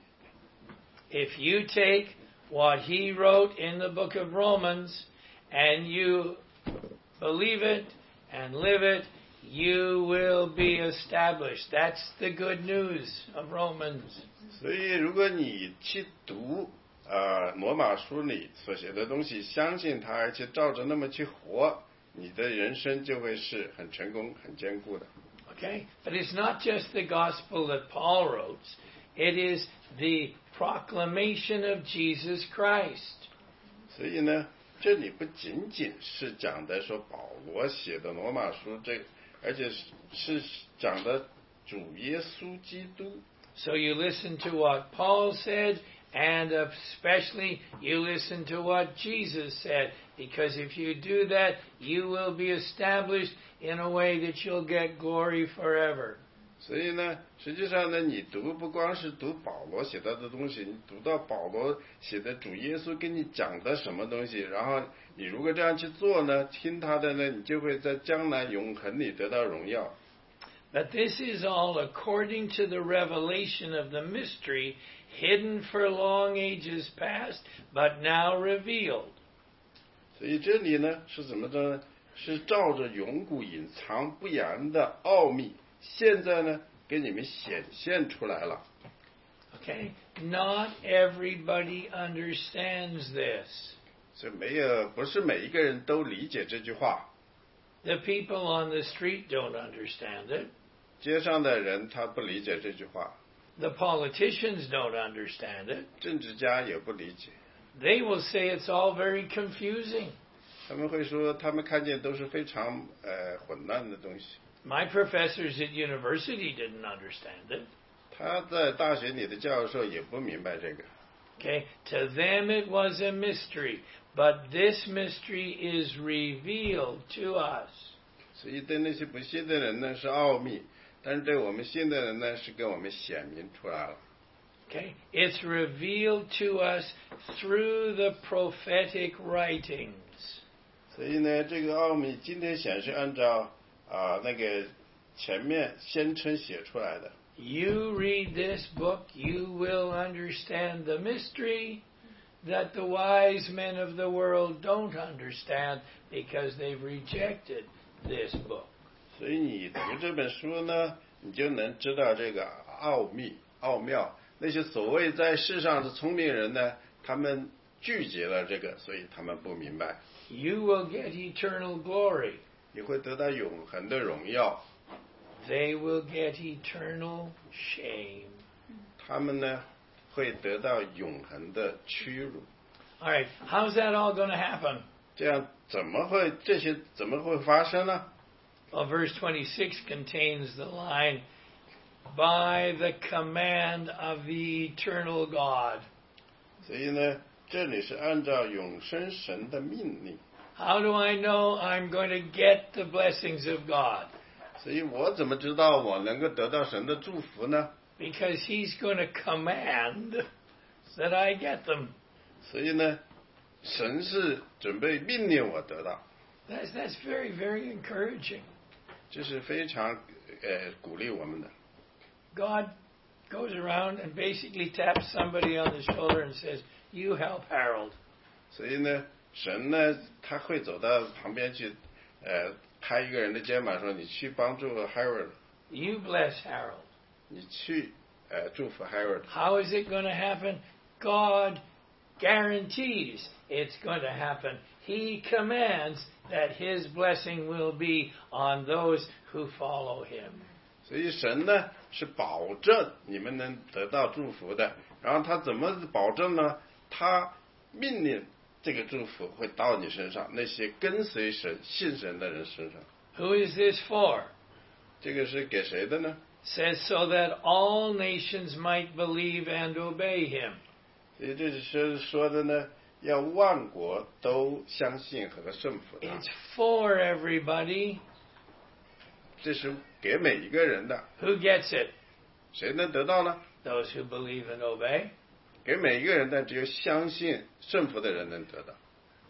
If you take what he wrote in the book of Romans and you believe it and live it, you will be established. That's the good news of Romans. 所以，如果你去读罗马书里所写的东西，相信他，而且照着那么去活，你的人生就会是很成功、很坚固的。 Okay? But it's not just the gospel that Paul wrote. It is the proclamation of Jesus Christ. 所以呢，这里不仅仅是讲的说保罗写的罗马书，而且是讲的主耶稣基督。 So you listen to what Paul said, and especially you listen to what Jesus said, because if you do that, you will be established in a way that you'll get glory forever. 所以呢，实际上呢，你不光是读保罗写到的东西，你读到保罗写的主耶稣跟你讲的什么东西，然后你如果这样去做呢，听他的呢，你就会在将来永恒里得到荣耀。 But this is all according to the revelation of the mystery hidden for long ages past, but now revealed. 所以这里呢是怎么着呢？是照着永古隐藏不言的奥秘，现在呢给你们显现出来了。 Okay? Not everybody understands this. 所以不是每一个人都理解这句话。 The people on the street don't understand it. 街上的人他不理解这句话。 The politicians don't understand it. 政治家也不理解。 They will say it's all very confusing. 他们会说他们看见都是非常混乱的东西。 My professors at university didn't understand it. 他在大学里的教授也不明白这个。 Okay, to them it was a mystery, but this mystery is revealed to us. 所以对那些不信的人呢是奥秘，但是对我们信的人呢是给我们显明出来了。 Okay, it's revealed to us through the prophetic writings. 所以呢，这个奥秘今天显示按照那个前面先称写出来的。 You read this book, you will understand the mystery that the wise men of the world don't understand because they've rejected this book. 所以你读这本书呢，你就能知道这个奥妙。那些所谓在世上的聪明人呢，他们拒绝了这个，所以他们不明白。 You will get eternal glory. 你会得到永恒的荣耀。 They will get eternal shame. 他们呢会得到永恒的屈辱。 All right, how's that all going to happen? 这样这些怎么会发生呢？ Well, verse 26 contains the line, by the command of the eternal God. 所以呢，这里是按照永生神的命令。 How do I know I'm going to get the blessings of God? 所以我怎么知道我能够得到神的祝福呢？ Because He's going to command that I get them. 所以呢，神是准备命令我得到。 That's very, very encouraging. 这是非常鼓励我们的。 God goes around and basically taps somebody on the shoulder and says, "You help Harold." 所以呢，神呢，他会走到旁边去，拍一个人的肩膀说：“你去帮助 Harold。” You bless Harold. 你去祝福 Harold。 How is it going to happen? God guarantees it's going to happen. He commands that His blessing will be on those who follow Him. 所以神呢是保证你们能得到祝福的。然后他怎么保证呢？他命令这个祝福会到你身上，那些跟随神、信神的人身上。 Who is this for? 这个是给谁的呢？ Says so that all nations might believe and obey Him. 所以这是说的呢，要万国都相信和顺服他。 It's for everybody. 这是给每一个人的。 Who gets it? 谁能得到呢？ Those who believe and obey. 给每一个人的，只有相信顺服的人能得到。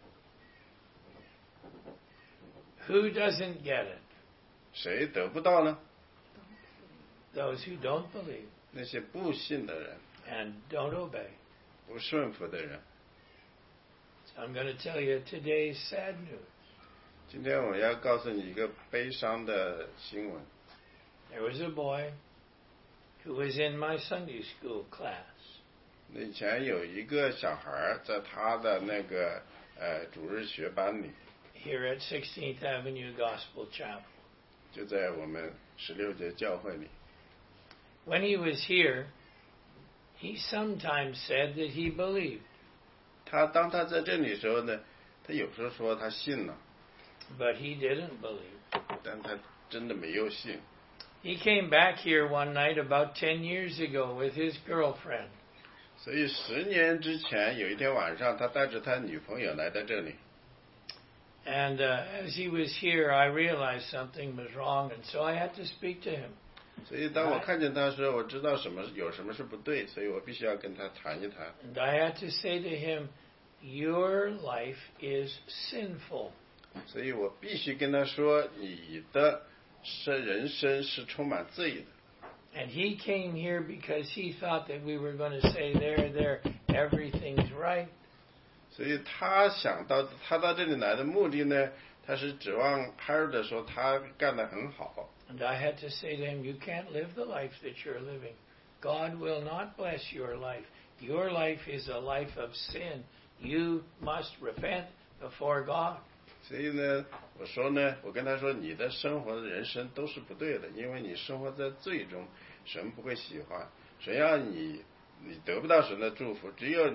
Who doesn't get it? 谁得不到呢？ Those who don't believe 那些不信的人， and don't obey. 不顺服的人。 So I'm going to tell you today's sad news. 今天我要告诉你一个悲伤的新闻。 There was a boy who was in my Sunday school class. 那以前有一个小孩在他的那个主日学班里， Here at 16th Avenue Gospel Chapel. 就在我们16节教会里。 When he was here, he sometimes said that he believed, 当他在这里的时候呢，他有时候说他信了， but he didn't believe. 但他真的没有信。 He came back here one night about 10 years ago with his girlfriend. 所以10年之前有一天晚上，他带着他女朋友来到这里。 And as he was here, I realized something was wrong, and so I had to speak to him. 所以当我看见他的时候，我知道有什么是不对，所以我必须要跟他谈一谈。 And I had to say to him, your life is sinful. 所以我必须跟他说，你的人生是充满罪的。 And he came here because he thought that we were going to say, there, everything's right. 所以他想到他到这里来的目的呢，他是指望 Harold 说他干得很好。 And I had to say to him, you can't live the life that you're living. God will not bless your life. Your life is a life of sin. You must repent before God. 所以呢，我跟他说，你的生活的人生都是不对的，因为你生活在罪中，神不会喜欢。神要你得不到神的祝福，只有你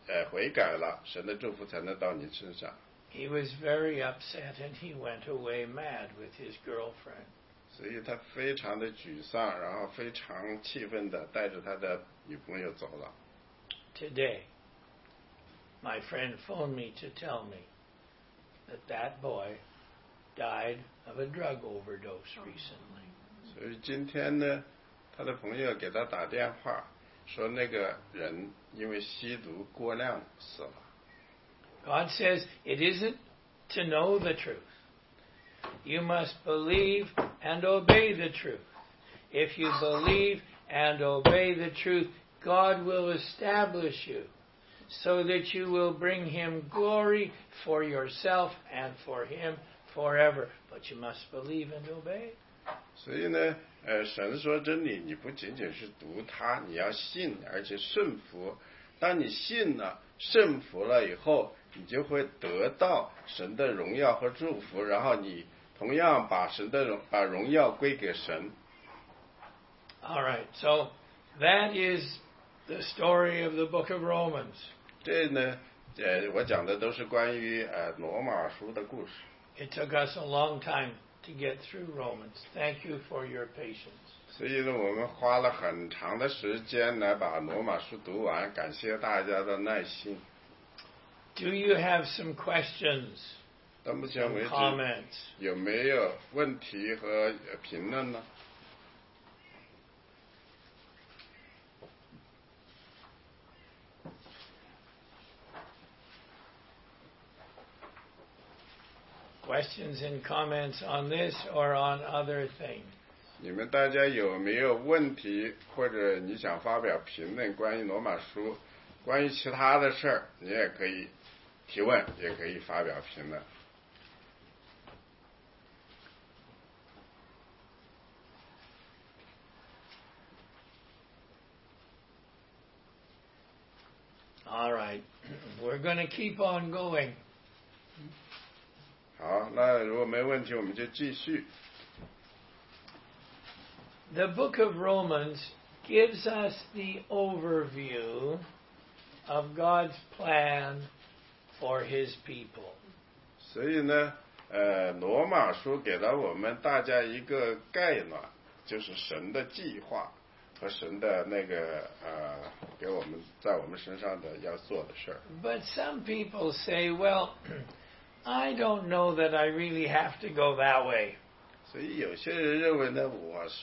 悔改了，神的祝福才能到你身上。 He was very upset and he went away mad with his girlfriend. 所以他非常的沮丧，然后非常气愤的带着他的女朋友走了。 Today, my friend phoned me to tell me that boy died of a drug overdose recently. 所以今天呢，他的朋友给他打电话，说那个人因为吸毒过量死了。 God says it isn't to know the truth. You must believe and obey the truth. If you believe and obey the truth, God will establish you so that you will bring Him glory for yourself and for Him forever. But you must believe and obey. 所以呢，神说真理，你不仅仅是读它，你要信，而且顺服。当你信了、顺服了以后，你就会得到神的荣耀和祝福，然后你同样把荣耀归给神。 All right, so that is the story of the book of Romans. 这呢，我讲的都是关于罗马书的故事。 It took us a long time to get through Romans. Thank you for your patience. 所以呢，我们花了很长的时间来把罗马书读完，感谢大家的耐心。 Do you have some questions? 到目前为止 Comments? 有没有问题和评论呢？ Questions and comments on this or on other things? 你们大家有没有问题，或者你想发表评论关于罗马书，关于其他的事儿，你也可以提问，也可以发表评论。 All right. We're going to keep on going. 好，那如果没问题，我们就继续。 The book of Romans gives us the overview of God's plan for His people. 所以呢，罗马书给了我们大家一个概览，就是神的计划和神的那个给我们在我们身上的要做的事儿。 But some people say, well, I don't know that I really have to go that way. 所以有些人认为呢，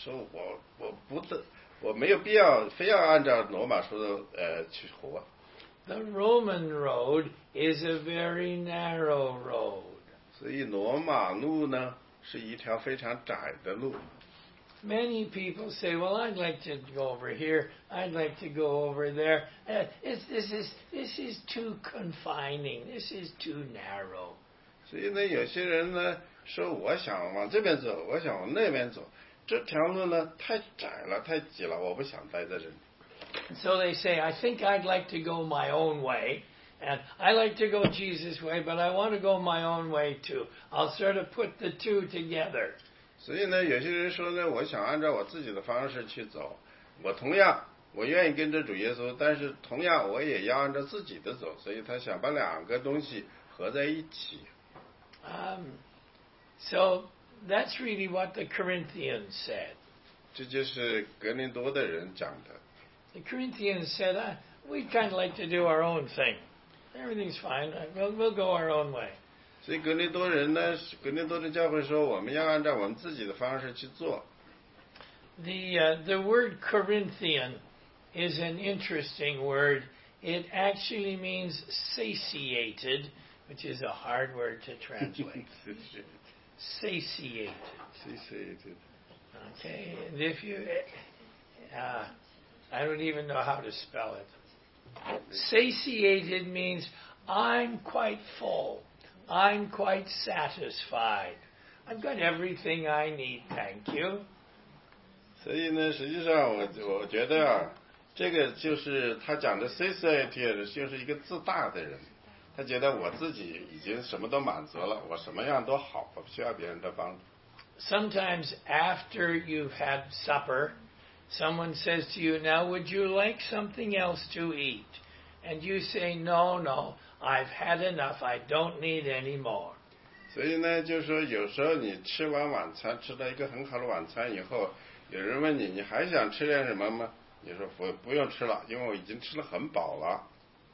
我没有必要非要按照罗马书的去活。 The Roman road is a very narrow road. 所以罗马路呢是一条非常窄的路。 Many people say, well, I'd like to go over here. I'd like to go over there. This is too confining. This is too narrow. 所以呢，有些人呢说，我想往这边走，我想往那边走，这条路呢太窄了，太挤了，我不想待在这里。 So they say, I think I'd like to go my own way. And I like to go Jesus' way, but I want to go my own way too. I'll sort of put the two together. 所以呢，有些人说呢，我想按照我自己的方式去走，我愿意跟着主耶稣，但是同样我也要按照自己的走，所以他想把两个东西合在一起。 So that's really what the Corinthians said. 这就是格林多的人讲的。 The Corinthians said, we'd kind of like to do our own thing. Everything's fine. We'll go our own way. 所以格林多人呢，格林多的教会说，我们要按照我们自己的方式去做。 The word Corinthian is an interesting word. It actually means satiated, which is a hard word to translate. Satiated. Satiated. Okay, and if you, I don't even know how to spell it. Satiated means I'm quite full. I'm quite satisfied. I've got everything I need, thank you. 所以呢，实际上我觉得啊，这个就是他讲的 satiated 就是一个自大的人，他觉得我自己已经什么都满足了，我什么样都好，我不需要别人的帮助。 Sometimes after you've had supper, someone says to you, now would you like something else to eat? and you say, no, I've had enough. I don't need any more. 所以呢，就是说有时候你吃完晚餐，吃到一个很好的晚餐以后，有人问你，你还想吃点什么吗？你说不用吃了，因为我已经吃得很饱了。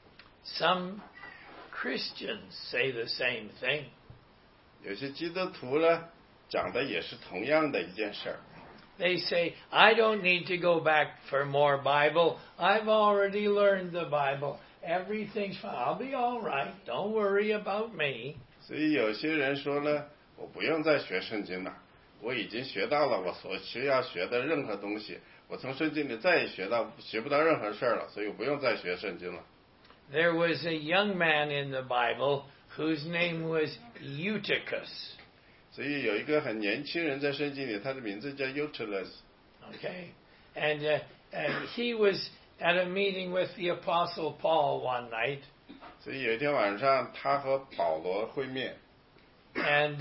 Some Christians say the same thing. 有些基督徒呢，讲的也是同样的一件事儿。 They say, I don't need to go back for more Bible. I've already learned the Bible. Everything's fine. I'll be all right. Don't worry about me. 所以有些人说呢，我不用再学圣经了，我已经学到了我所需要学的任何东西，我从圣经里再也学不到任何事儿了，所以我不用再学圣经了。 There was a young man in the Bible whose name was Eutychus. 所以有一个很年轻人在圣经里，他的名字叫 Eutychus。 Okay, and he was at a meeting with the Apostle Paul one night. 所以有一天晚上，他和保罗会面。 And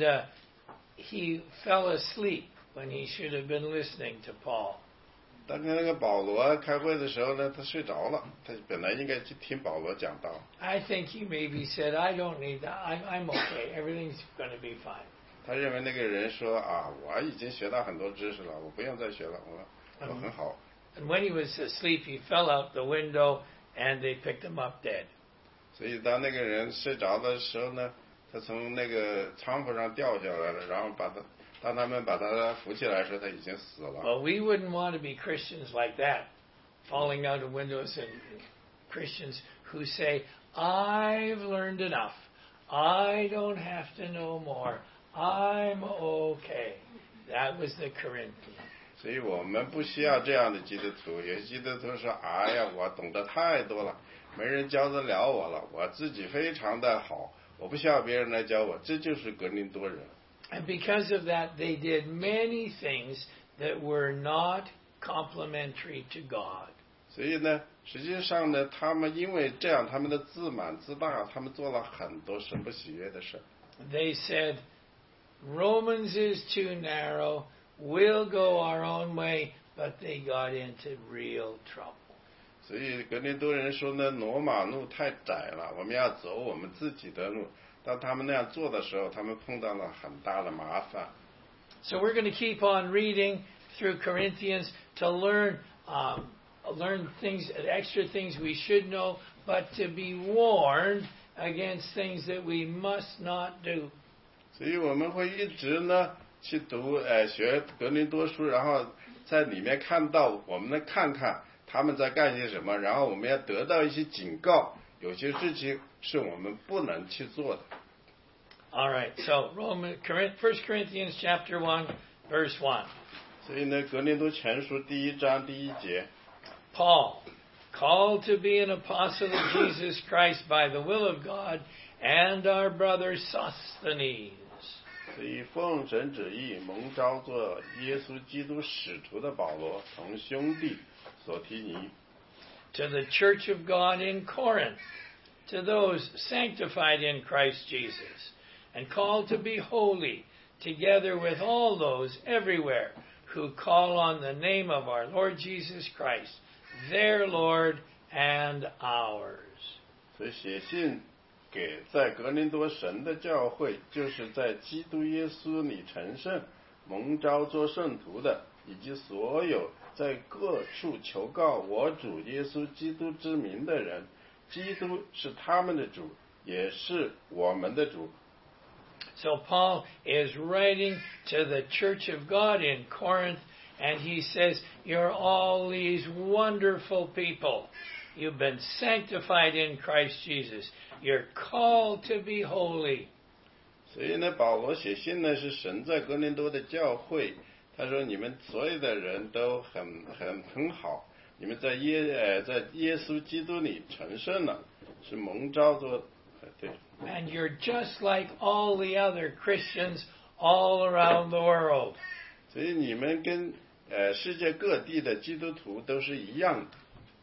he fell asleep when he should have been listening to Paul. 当天那个保罗开会的时候呢，他睡着了，他本来应该去听保罗讲道。 I think he maybe said, I don't need that. I'm okay. Everything's going to be fine. 他认为那个人说啊，我已经学到很多知识了，我不用再学了，我很好。 And when he was asleep, he fell out the window and they picked him up dead. 所以当那个人睡着的时候呢，他从那个窗户上掉下来了，然后当他们把他扶起来的时候，他已经死了。 Well, we wouldn't want to be Christians like that, falling out of windows, and Christians who say, I've learned enough. I don't have to know more. I'm okay. That was the Corinthians. 所以我们不需要这样的基督徒。有些基督徒说：“哎呀，我懂得太多了，没人教得了我了，我自己非常的好，我不需要别人来教我。”这就是格林多人。 And because of that, they did many things that were not complementary to God. 所以呢，实际上呢，他们因为这样，他们的自满自大，他们做了很多神不喜悦的事。 They said, Romans is too narrow. We'll go our own way, but they got into real trouble. 所以格林多人说呢，罗马路太窄了，我们要走我们自己的路。当他们那样做的时候，他们碰到了很大的麻烦。 So we're going to keep on reading through Corinthians to learn things, extra things we should know, but to be warned against things that we must not do. 所以我们会一直呢去读学格林多书，然后在里面看到，我们看看他们在干些什么，然后我们要得到一些警告，有些事情是我们不能去做的。 All right, so 1 Corinthians chapter 1, verse 1. 所以呢，格林多前书1章1节 Paul, called to be an apostle of Jesus Christ by the will of God, and our brother Sosthenes. 所以奉神旨意蒙召做耶稣基督使徒的保罗，同兄弟所提尼。 To the church of God in Corinth, to those sanctified in Christ Jesus, and called to be holy, together with all those everywhere who call on the name of our Lord Jesus Christ, their Lord and ours. 所以写信给在格林多神的教会，就是在基督耶稣里成圣、蒙召做圣徒的，以及所有在各处求告我主耶稣基督之名的人。基督是他们的主，也是我们的主。 So Paul is writing to the church of God in Corinth, and he says, you're all these wonderful people. You've been sanctified in Christ Jesus. You're called to be holy. 所以呢，保罗写信呢是神在哥林多的教会，他说你们所有的人都很好，你们在耶稣基督里成圣了，是蒙召做对。 And you're just like all the other Christians all around the world. 所以你们跟世界各地的基督徒都是一样的。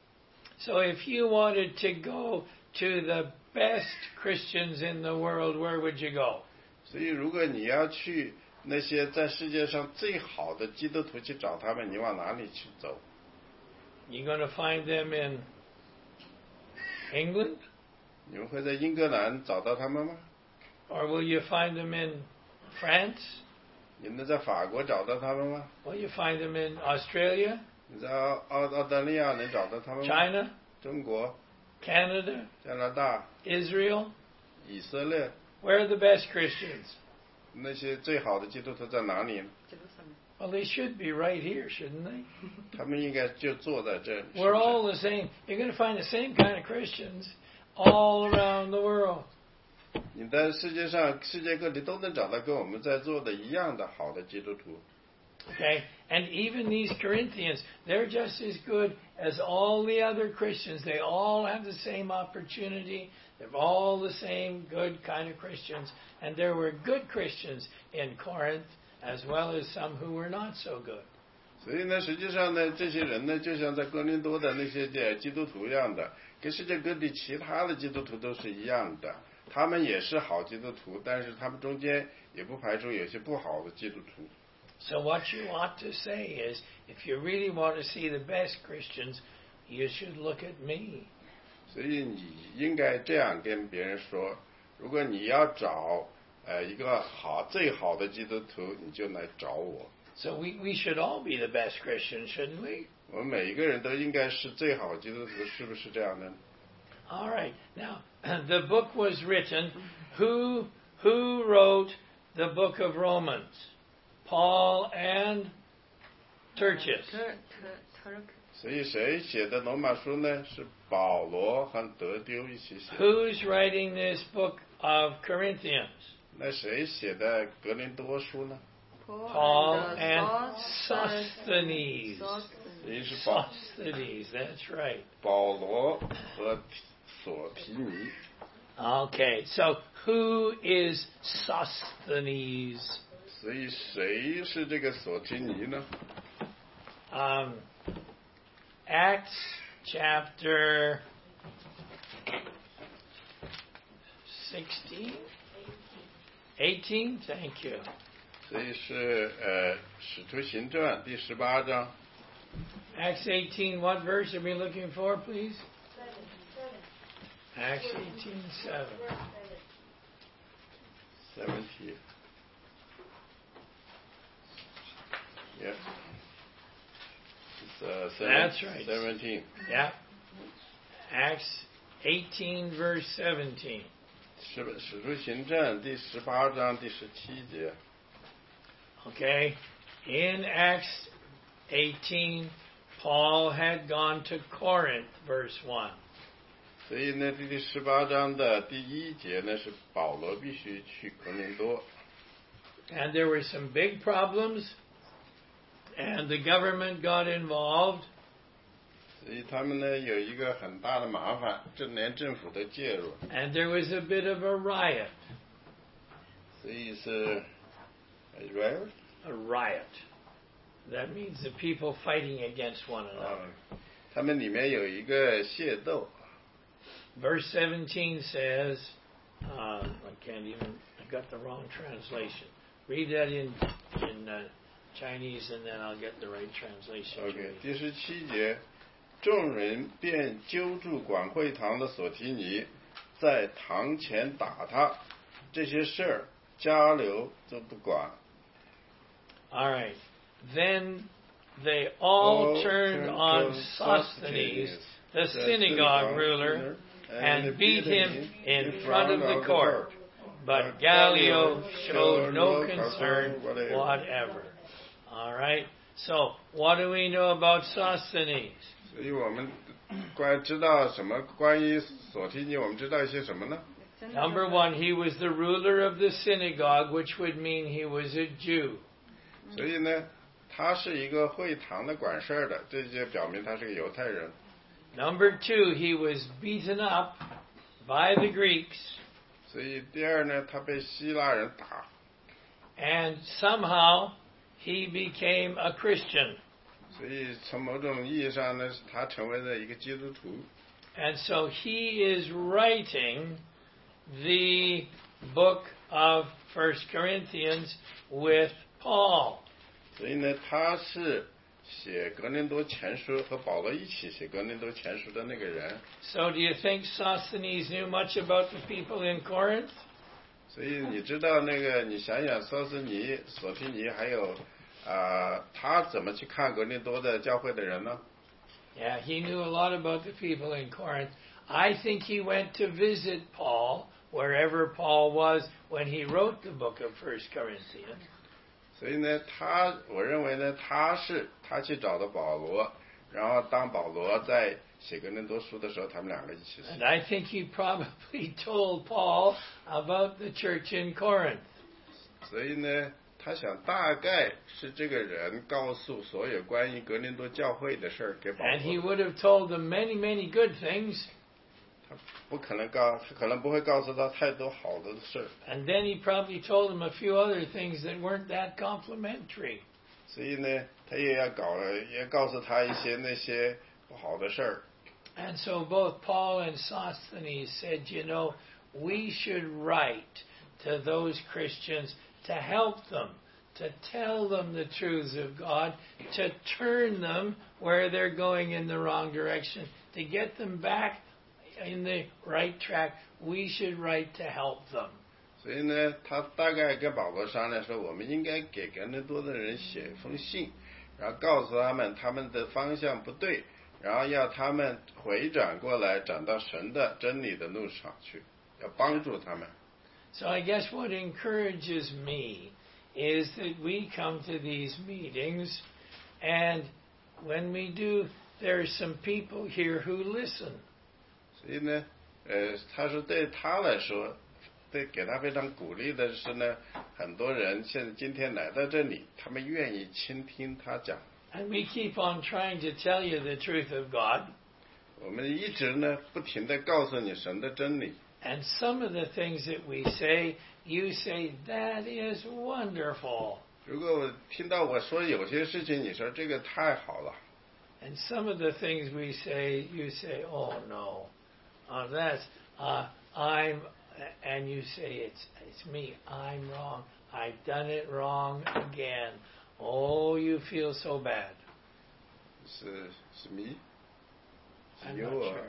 So if you wanted to go to the best Christians in the world, where would you go? 所以如果你要去那些在世界上最好的基督徒去找他们，你往哪里去走？ You're going to find them in England? 你们会在英格兰找到他们吗？ Or will you find them in France? 你能在法国找到他们吗？ Will you find them in Australia? 你在澳大利亚能找到他们吗？ China? 中国、 Canada? 加拿大、 Israel? 以色列， Where are the best Christians? 那些最好的基督徒在哪里呢？ Well, they should be right here, shouldn't they? 他们应该就坐在这里。 We're all the same. You're going to find the same kind of Christians all around the world. 你在世界上世界各地都能找到跟我们在座的一样的好的基督徒。 Okay? And even these Corinthians, they're just as good as all the other Christians. They all have the same opportunity. They're all the same good kind of Christians. And there were good Christians in Corinth as well as some who were not so good. 所以呢，实际上呢，这些人呢，就像在哥林多的那些基督徒一样的，跟世界各地其他的基督徒都是一样的。他们也是好基督徒，但是他们中间也不排除有些不好的基督徒。 So what you want to say is, if you really want to see the best Christians, you should look at me. 所以你应该这样跟别人说：如果你要找一个最好的基督徒，你就来找我。 So we should all be the best Christians, shouldn't we? 我们每一个人都应该是最好的基督徒，是不是这样呢？ All right. Now, the book was written. Who wrote the book of Romans? Paul and Tertius. 所以谁写的罗马书呢？是保罗和德丢一起写。 Who's writing this book of Corinthians? 那谁写的格林多书呢？ Paul and Sosthenes. 所以是 Sosthenes, that's right. 保罗和索提尼。 Okay, so who is Sosthenes? 所以谁是这个索提尼呢？ Acts chapter 16? 18? Thank you. 所以是使徒行传第18章。 Acts 18, what verse are we looking for, please? Acts 18:7. 70. Yeah. It's, That's right. 17. Yeah. Acts 18, verse 17. 使徒行传第18章第17节。 Okay. In Acts 18, Paul had gone to Corinth, verse 1. 所以呢，第18章的第1节呢，是保罗必须去格林多。 And there were some big problems, and the government got involved. 所以他们呢有一个很大的麻烦，连政府都介入。 And there was a bit of a riot. 所以是 riot。 A riot. That means the people fighting against one another. 他们里面有一个械斗。 Verse 17 says, I can't even, I got the wrong translation. Read that in Chinese and then I'll get the right translation. OK， 第17节，众人便揪住管会堂的索提尼，在堂前打他，这些事儿加流都不管。 All right. Then they all turned on Sosthenes, the synagogue ruler, and beat him in front of the court. But Gallio showed no concern whatever. All right. So, what do we know about Sosthenes? 所以我们知道什么关于索提尼？我们知道一些什么呢？ Number one, he was the ruler of the synagogue, which would mean he was a Jew. 所以呢，他是一个会堂的管事儿的，这就表明他是个犹太人。 Number two, he was beaten up by the Greeks. 所以第二呢，他被希腊人打。 And somehow he became a Christian. 所以从某种意义上呢，他成为了一个基督徒。 And so he is writing the book of 1 Corinthians with Paul. 所以呢，他是写格林多前书和保罗一起写格林多前书的那个人。 So do you think Sosthenes knew much about the people in Corinth? 所以你知道那个，你想想索提尼还有他怎么去看格林多的教会的人呢？ Yeah, he knew a lot about the people in Corinth. I think he went to visit Paul wherever Paul was when he wrote the book of 1 Corinthians. 所以呢，我认为呢，他去找的保罗，然后当保罗在写格林多书的时候，他们两个一起写。 And I think he probably told Paul about the church in Corinth. 所以呢，他想大概是这个人告诉所有关于格林多教会的事儿给保 And he 罗。 would have told them many, many good things. 他可能不会告诉他太多好的事儿。 And then he probably told them a few other things that weren't that complimentary. 所以呢，他也告诉他一些那些不好的事儿。 And so both Paul and Sosthenes said, we should write to those Christians to help them, to tell them the truths of God, to turn them where they're going in the wrong direction, to get them back in the right track. We should write to help them. 所以呢，他大概跟保罗商量说，我们应该给格林多的人写一封信，然后告诉他们的方向不对，然后要他们回转过来，转到神的真理的路上去，要帮助他们。 So I guess what encourages me is that we come to these meetings, and when we do, there are some people here who listen. 所以呢，他说对他来说，给他非常鼓励的是呢，很多人今天来到这里，他们愿意倾听他讲。 And we keep on trying to tell you the truth of God. 我们一直呢，不停地告诉你神的真理。 And some of the things that we say, you say, that is wonderful. 如果我听到我说有些事情，你说这个太好了。 And some of the things we say, you say, oh no, and you say, it's me, I'm wrong, I've done it wrong again. Oh, you feel so bad. 是 me？ I'm not sure.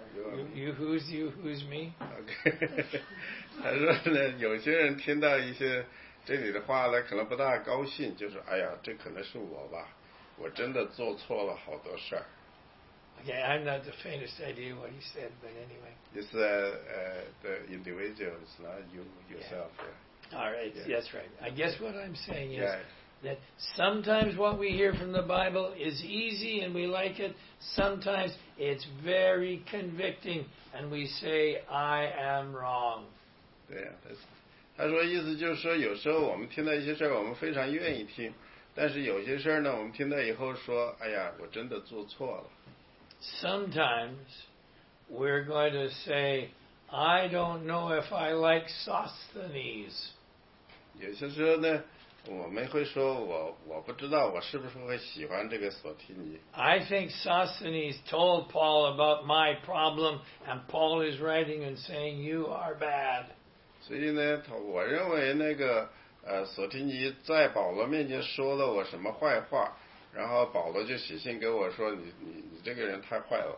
Who's me? OK 他说呢，有些人听到一些这里的话呢，可能不大高兴，就是哎呀，这可能是我吧，我真的做错了好多事儿。 Okay, I'm not the faintest idea what he said, but anyway. It's the individual, it's not you yourself. Yeah. All right, Yeah. that's right. I guess what I'm saying is Yeah. that sometimes what we hear from the Bible is easy and we like it. Sometimes it's very convicting and we say, I am wrong. 对呀，他说意思就是说，有时候我们听到一些事儿，我们非常愿意听，但是有些事儿呢，我们听到以后说，哎呀，我真的做错了。 Sometimes we're going to say, I don't know if I like Sosthenes. 有些时候呢，我们会说我不知道我是不是会喜欢这个索提尼。 I think Sosthenes told Paul about my problem, and Paul is writing and saying, you are bad. 所以呢，我认为那个索提尼在保罗面前说了我什么坏话，然后保罗就写信给我说你这个人太坏了。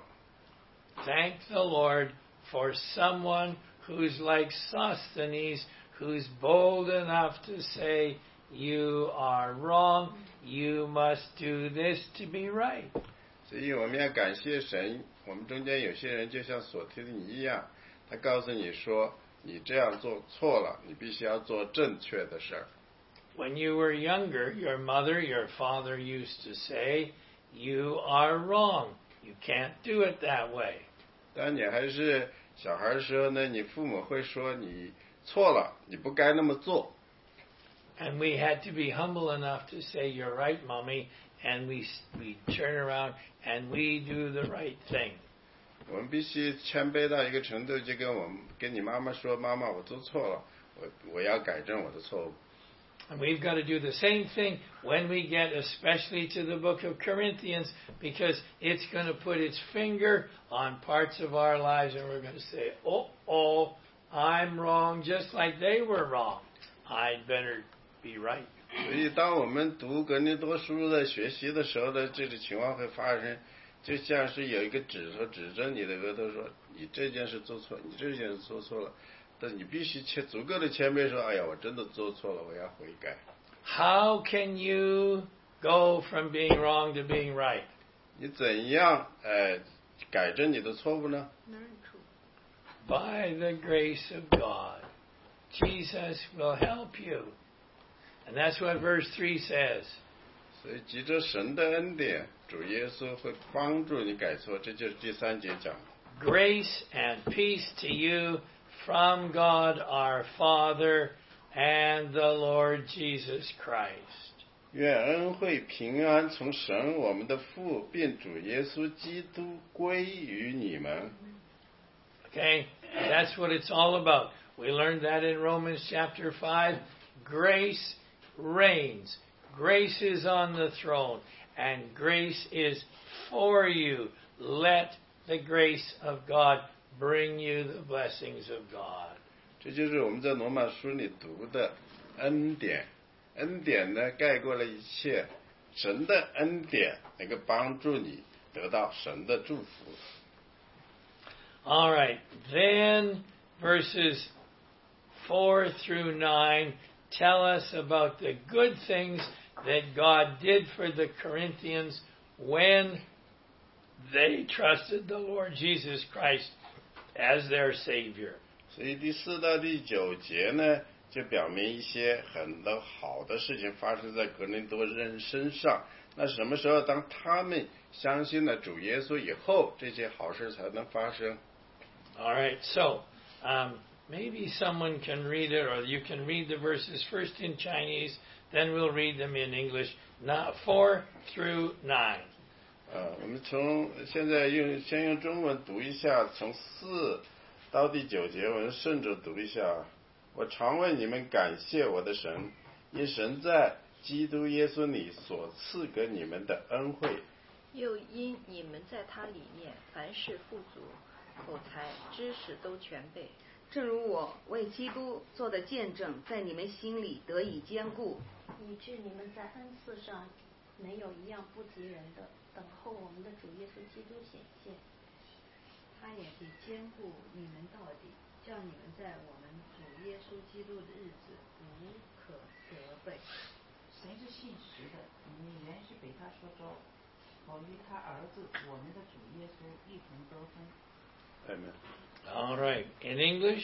Thank the Lord for someone who's like Sosthenes, who's bold enough to say, you are wrong, you must do this to be right. 所以我们要感谢神，我们中间有些人就像索提尼一样，他告诉你说你这样做错了，你必须要做正确的事儿。 When you were younger, your mother, your father used to say, you are wrong. You can't do it that way. 当你还是小孩的时候呢，你父母会说你错了，你不该那么做。 And we had to be humble enough to say, you're right, Mommy, and we turn around and we do the right thing. 我们必须谦卑到一个程度，就跟你妈妈说，妈妈，我做错了，我要改正我的错误。 And we've got to do the same thing when we get especially to the book of Corinthians, because it's going to put its finger on parts of our lives and we're going to say, I'm wrong just like they were wrong. I'd better be right. 所以当我们读哥林多书的学习的时候呢，这种情况会发生，就像是有一个指头指着你的额头说，你这件事做错，你这件事做错了，但你必须足够的谦卑说，哎呀，我真的做错了，我要悔改。 How can you go from being wrong to being right? 你怎样改正你的错误呢？ By the grace of God. Jesus will help you. And that's what verse 3 says. 所以藉着神的恩典，主耶稣会帮助你改错，这就是第3节讲的。 Grace and peace to you from God our Father and the Lord Jesus Christ. 愿恩惠平安从神我们的父并主耶稣基督归于你们。 Okay, that's what it's all about. We learned that in Romans chapter 5. Grace reigns. Grace is on the throne, and grace is for you. Let the grace of God bring you the blessings of God. 这就是我们在罗马书里读的恩典。恩典呢，盖过了一切，神的恩典能够帮助你得到神的祝福。 All right, then verses 4 through 9 tell us about the good things that God did for the Corinthians when they trusted the Lord Jesus Christ as their Savior. 所以第4到第9节呢，就表明一些很多好的事情发生在格林多人身上。那什么时候当他们相信了主耶稣以后，这些好事才能发生？ All right, so maybe someone can read it, or you can read the verses first in Chinese, then we'll read them in English. 4 through 9. 我们现在先用中文读一下，从4到第9节，我们顺着读一下。我常为你们感谢我的神，因神在基督耶稣里所赐给你们的恩惠， 又因你们在他里面凡事富足，口才知识都全备， 正如我为基督做的见证，在你们心里得以坚固， 以致你们在恩赐上没有一样不及人的，等候我们的主耶稣基督显现。 他也必坚固你们到底，叫你们在我们主耶稣基督的日子无可责备。 谁是信实的，你们原是被他所召，好与他儿子我们的主耶稣一同得分。 Amen. All right, in English,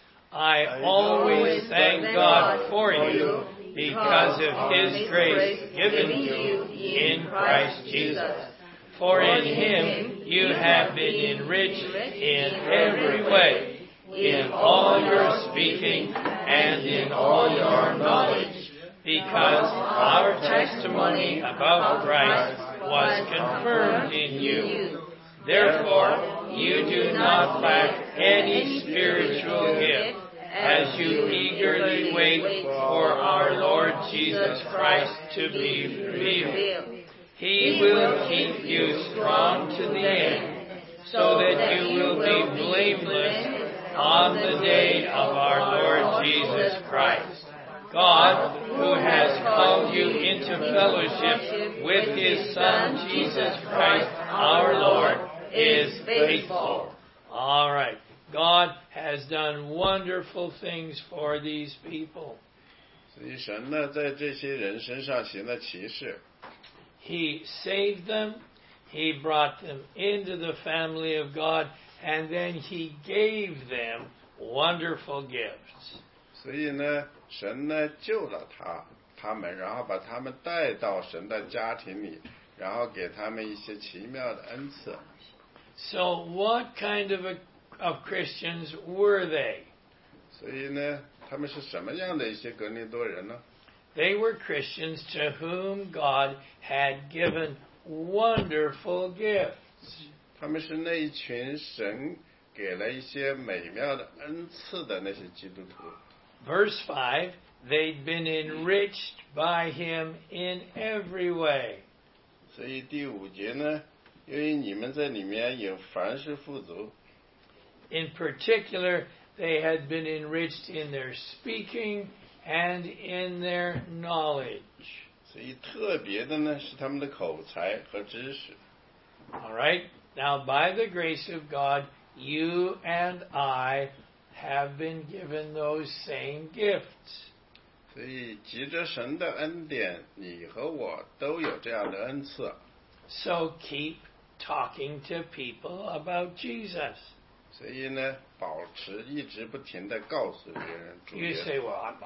I always thank God for you because of His grace given you in Christ Jesus. For in Him you have been enriched in every way, in all your speaking and in all your knowledge, because our testimony about Christ was confirmed in you. Therefore, you do not lack any spiritual gift as you eagerly wait for our Lord Jesus Christ to be revealed. He will keep you strong to the end, so that you will be blameless on the day of our Lord Jesus Christ. God, who has called you into fellowship with His Son, Jesus Christ, our Lord, is faithful. All right. God has done wonderful things for these people. 所以神呢，在这些人身上行了奇事。 He saved them, He brought them into the family of God, and then He gave them wonderful gifts. 所以呢，神呢救了他们，然后把他们带到神的家庭里，然后给他们一些奇妙的恩赐。 So what kind of Christians were they? 所以呢，他们是什么样的一些格林多人呢？ They were Christians to whom God had given wonderful gifts. 他们是那一群神给了一些美妙的恩赐的那些基督徒。 Verse 5, they'd been enriched by Him in every way. 所以第5节呢，由于你们在里面有凡事富足。 In particular, they had been enriched in their speaking and in their knowledge. 所以特别的呢是他们的口才和知识。 All right? Now, by the grace of God, you and I have been given those same gifts. 所以藉着神的恩典，你和我都有这样的恩赐。 So keep talking to people about Jesus. 所以呢，保持一直不停的告诉别人主 You 耶 say, 稣。 well,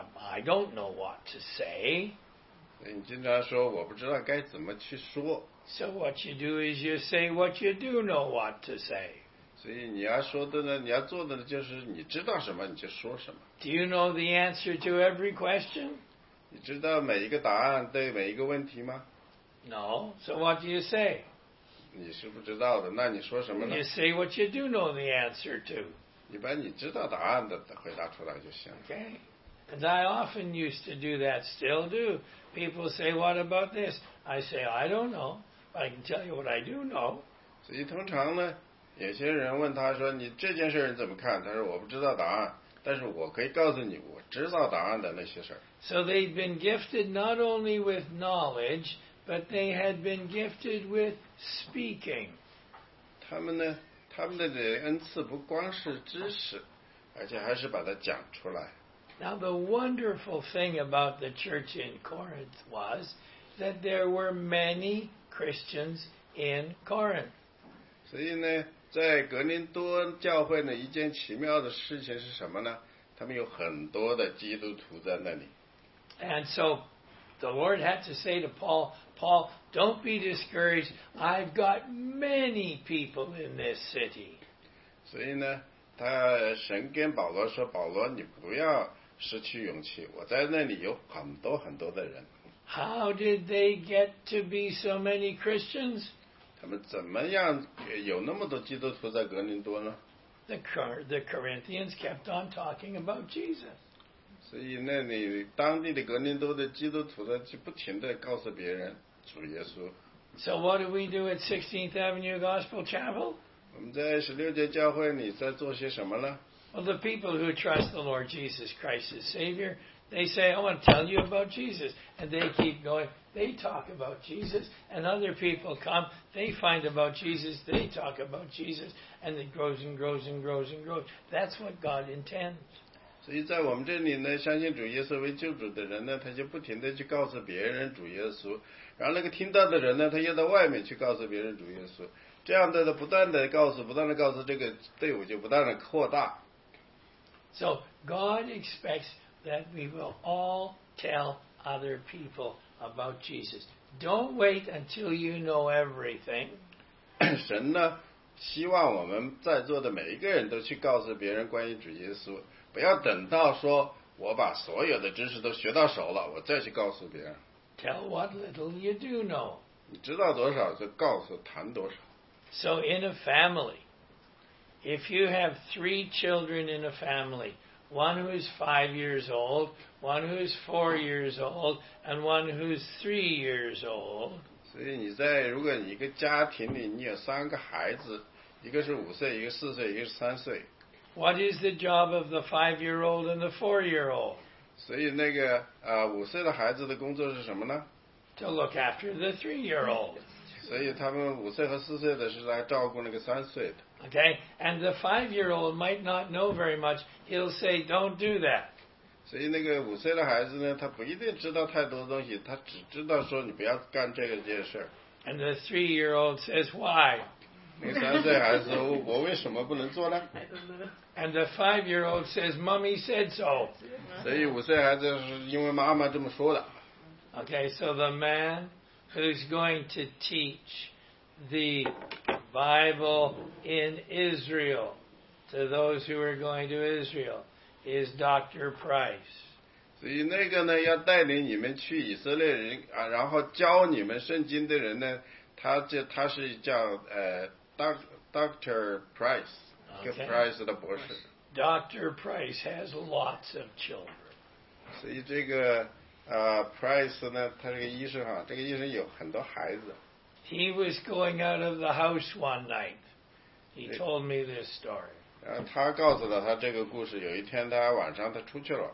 I don't know what to say. 所以你经常说我不知道该怎么去说， So what you do is you say what you do know what to say. 所以你要说的呢，你要做的呢，就是你知道什么你就说什么。 Do you know the answer to every question? 你知道每一个答案对每一个问题吗？ No. So what do you say? 你是不知道的，那你说什么呢 You？say what you do know the answer to. 你把你知道答案的回答出来就行。 Okay? And I often used to do that, still do. People say, what about this? I say, I don't know. But I can tell you what I do know. 所以通常呢，有些人问他说：“你这件事你怎么看？”他说：“我不知道答案，但是我可以告诉你，我知道答案的那些事儿。” So they'd been gifted not only with knowledge, but they had been gifted with speaking. 他们呢，他们的这恩赐不光是知识，而且还是把它讲出来。 Now, the wonderful thing about the church in Corinth was that there were many Christians in Corinth. 所以呢，在格林多教会呢，一件奇妙的事情是什么呢？他们有很多的基督徒在那里。 And so the Lord had to say to Paul, Paul, don't be discouraged. I've got many people in this city. 所以呢，神跟保罗说：“保罗，你不要失去勇气，我在那里有很多很多的人。” How did they get to be so many Christians? 他们怎么样有那么多基督徒在格林多呢？ The Corinthians kept on talking about Jesus. 所以那里当地的格林多的基督徒呢，就不停的告诉别人主耶稣。 So what do we do at 16th Avenue Gospel Chapel? 我们在16节教会里在做些什么呢？ Well, the people who trust the Lord Jesus Christ as Savior, they say, I want to tell you about Jesus. And they keep going. They talk about Jesus. And other people come. They find about Jesus. They talk about Jesus. And it grows and grows and grows and grows. That's what God intends. 所以在我们这里呢，相信主耶稣为救主的人呢，他就不停的去告诉别人主耶稣，然后那个听到的人呢，他又到外面去告诉别人主耶稣，这样的不断的告诉，这个队伍就不断的扩大。 So God expects that we will all tell other people about Jesus. Don't wait until you know everything. 神呢，希望我们在座的每一个人都去告诉别人关于主耶稣，不要等到说我把所有的知识都学到手了，我再去告诉别人。 Tell what little you do know. 你知道多少就告诉谈多少。 So in a family, if you have 3 children in a family, one who's 5 years old, one who's 4 years old, and one who's 3 years old. 所以如果你一个家庭里你有3个孩子，一个是5岁，一个4岁，一个是3岁。 What is the job of the 5-year-old and the 4-year-old? 所以那个5岁的孩子的工作是什么呢？ To look after the 3-year-old. 所以他们5岁和4岁的是来照顾那个3岁的。 Okay? And the 5-year-old might not know very much. He'll say, don't do that. 所以那个5岁的孩子呢，他不一定知道太多东西，他只知道说你不要干这件事儿。 And the 3-year-old says, why? 那个3岁孩子说：“我为什么不能做呢 And the 5-year-old says, Mommy said so.？” 所以5岁孩子是因为妈妈这么说的。 Okay, so the man who's going to teach the Bible in Israel to those who are going to Israel is Dr. Price. 所以那个呢，要带领你们去以色列人然后教你们圣经的人呢，他是叫Dr. Price， 一个 Price 的博士。 Dr. Price has lots of children. 所以这个Price 呢，他这个医生这个医生有很多孩子。 He was going out of the house one night. He told me this story. 然后他告诉了他这个故事，有一天他晚上他出去了。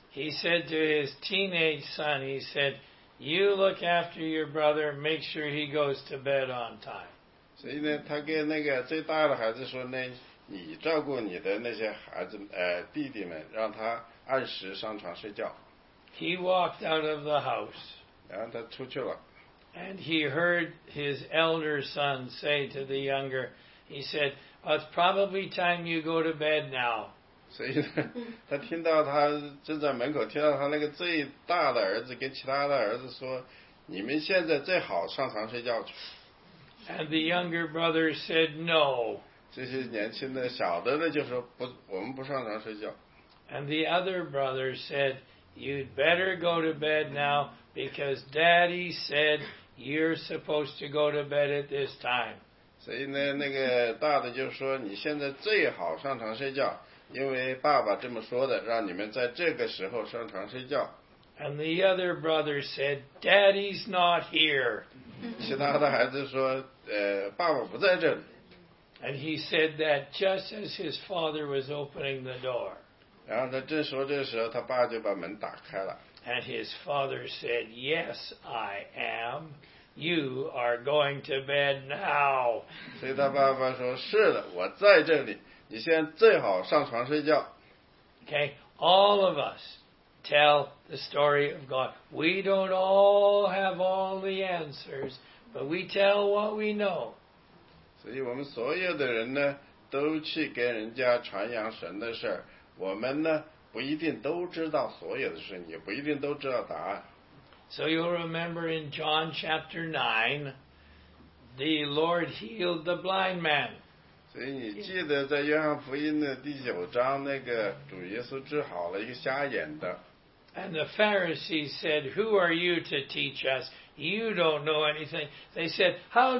he said to his teenage son, he said, "You look after your brother, make sure he goes to bed on time." 所以呢，他跟那个最大的孩子说呢，你照顾你的那些孩子弟弟们，让他按时上床睡觉。 He walked out of the house. 然后他出去了。 And he heard his elder son say to the younger, he said, "It's probably time you go to bed now." 所以呢，他听到他正在门口，听到他那个最大的儿子跟其他的儿子说：“你们现在最好上床睡觉去。” And the younger brother said, "No." 这些年轻的小的呢就说不，我们不上床睡觉。 And the other brother said, "You'd better go to bed now because Daddy said you're supposed to go to bed at this time." 所以呢，那个大的就说：“你现在最好上床睡觉，因为爸爸这么说的，让你们在这个时候上床睡觉。” And the other brother said, "Daddy's not here." 其他的孩子说：“爸爸不在这里。” And he said that just as his father was opening the door. 然后他正说这时候，他爸就把门打开了。 And his father said, "Yes, I am. You are going to bed now." 所以他爸爸说：“是的，我在这里，你现在最好上床睡觉。” Okay, all of us tell the story of God. We don't all have all the answers, but we tell what we know. 所以我们所有的人呢，都去跟人家传扬神的事儿。我们呢，不一定都知道所有的事，也不一定都知道答案。 So you'll remember in John chapter 9, the Lord healed the blind man. 所以你记得在约翰福音的第9章，那个主耶稣治好了一个瞎眼的。 And the Pharisees said, "Who are you to teach us? You don't know anything." They said, how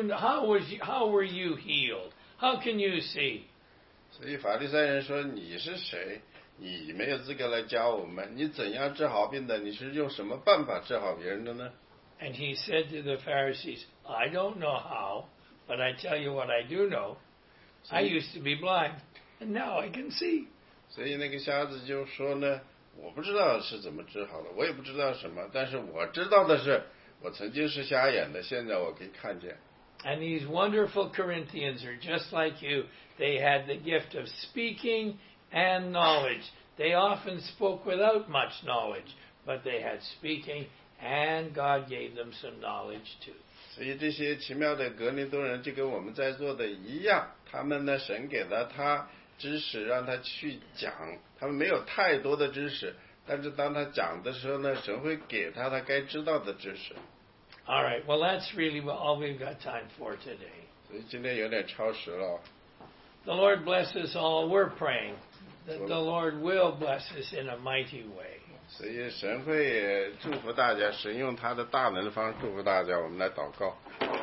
were you healed? How can you see?" 所以法利赛人说：“你是谁？你没有资格来教我们。你怎样治好病的？你是用什么办法治好别人的呢？” And he said to the Pharisees, "I don't know how, but I tell you what I do know. I used to be blind, and now I can see." 所以那个瞎子就说呢：“我不知道是怎么治好的，我也不知道什么，但是我知道的是，我曾经是瞎眼的，现在我可以看见。” And these wonderful Corinthians are just like you. They had the gift of speaking and knowledge. They often spoke without much knowledge, but they had speaking, and God gave them some knowledge too. 所以这些奇妙的格林多人就跟我们在座的一样，他们呢，神给了他知识，让他去讲。他们没有太多的知识，但是当他讲的时候呢，神会给他该知道的知识。 All right, well, that's really all we've got time for today. 所以今天有点超时了。 The Lord bless us all. We're praying that the Lord will bless us in a mighty way. 所以神会祝福大家，神用他的大能的方式祝福大家。我们来祷告。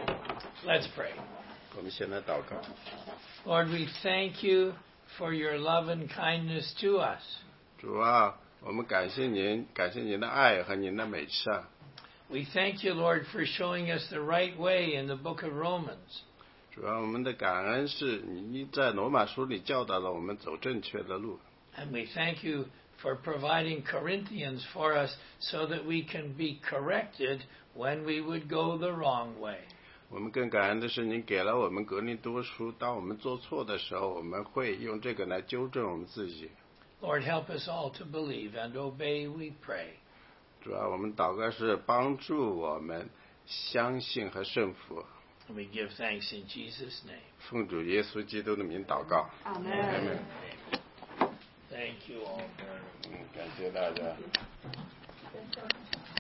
Let's pray. 我们先来祷告。 Lord, we thank you for your love and kindness to us. 主啊，我们感谢您，感谢您的爱和您的美善。 We thank you, Lord, for showing us the right way in the book of Romans. 主啊，我们的感恩是你在罗马书里教导了我们走正确的路。 And we thank you for providing Corinthians for us so that we can be corrected when we would go the wrong way. 我们更感恩的是，您给了我们格林多书，当我们做错的时候，我们会用这个来纠正我们自己。 Lord, help us all to believe and obey, we pray. 主啊，我们祷告是帮助我们相信和顺服。 And we give thanks in Jesus' name. 奉主耶稣基督的名祷告。 阿门。 阿门。 Thank you all very much. 感谢大家。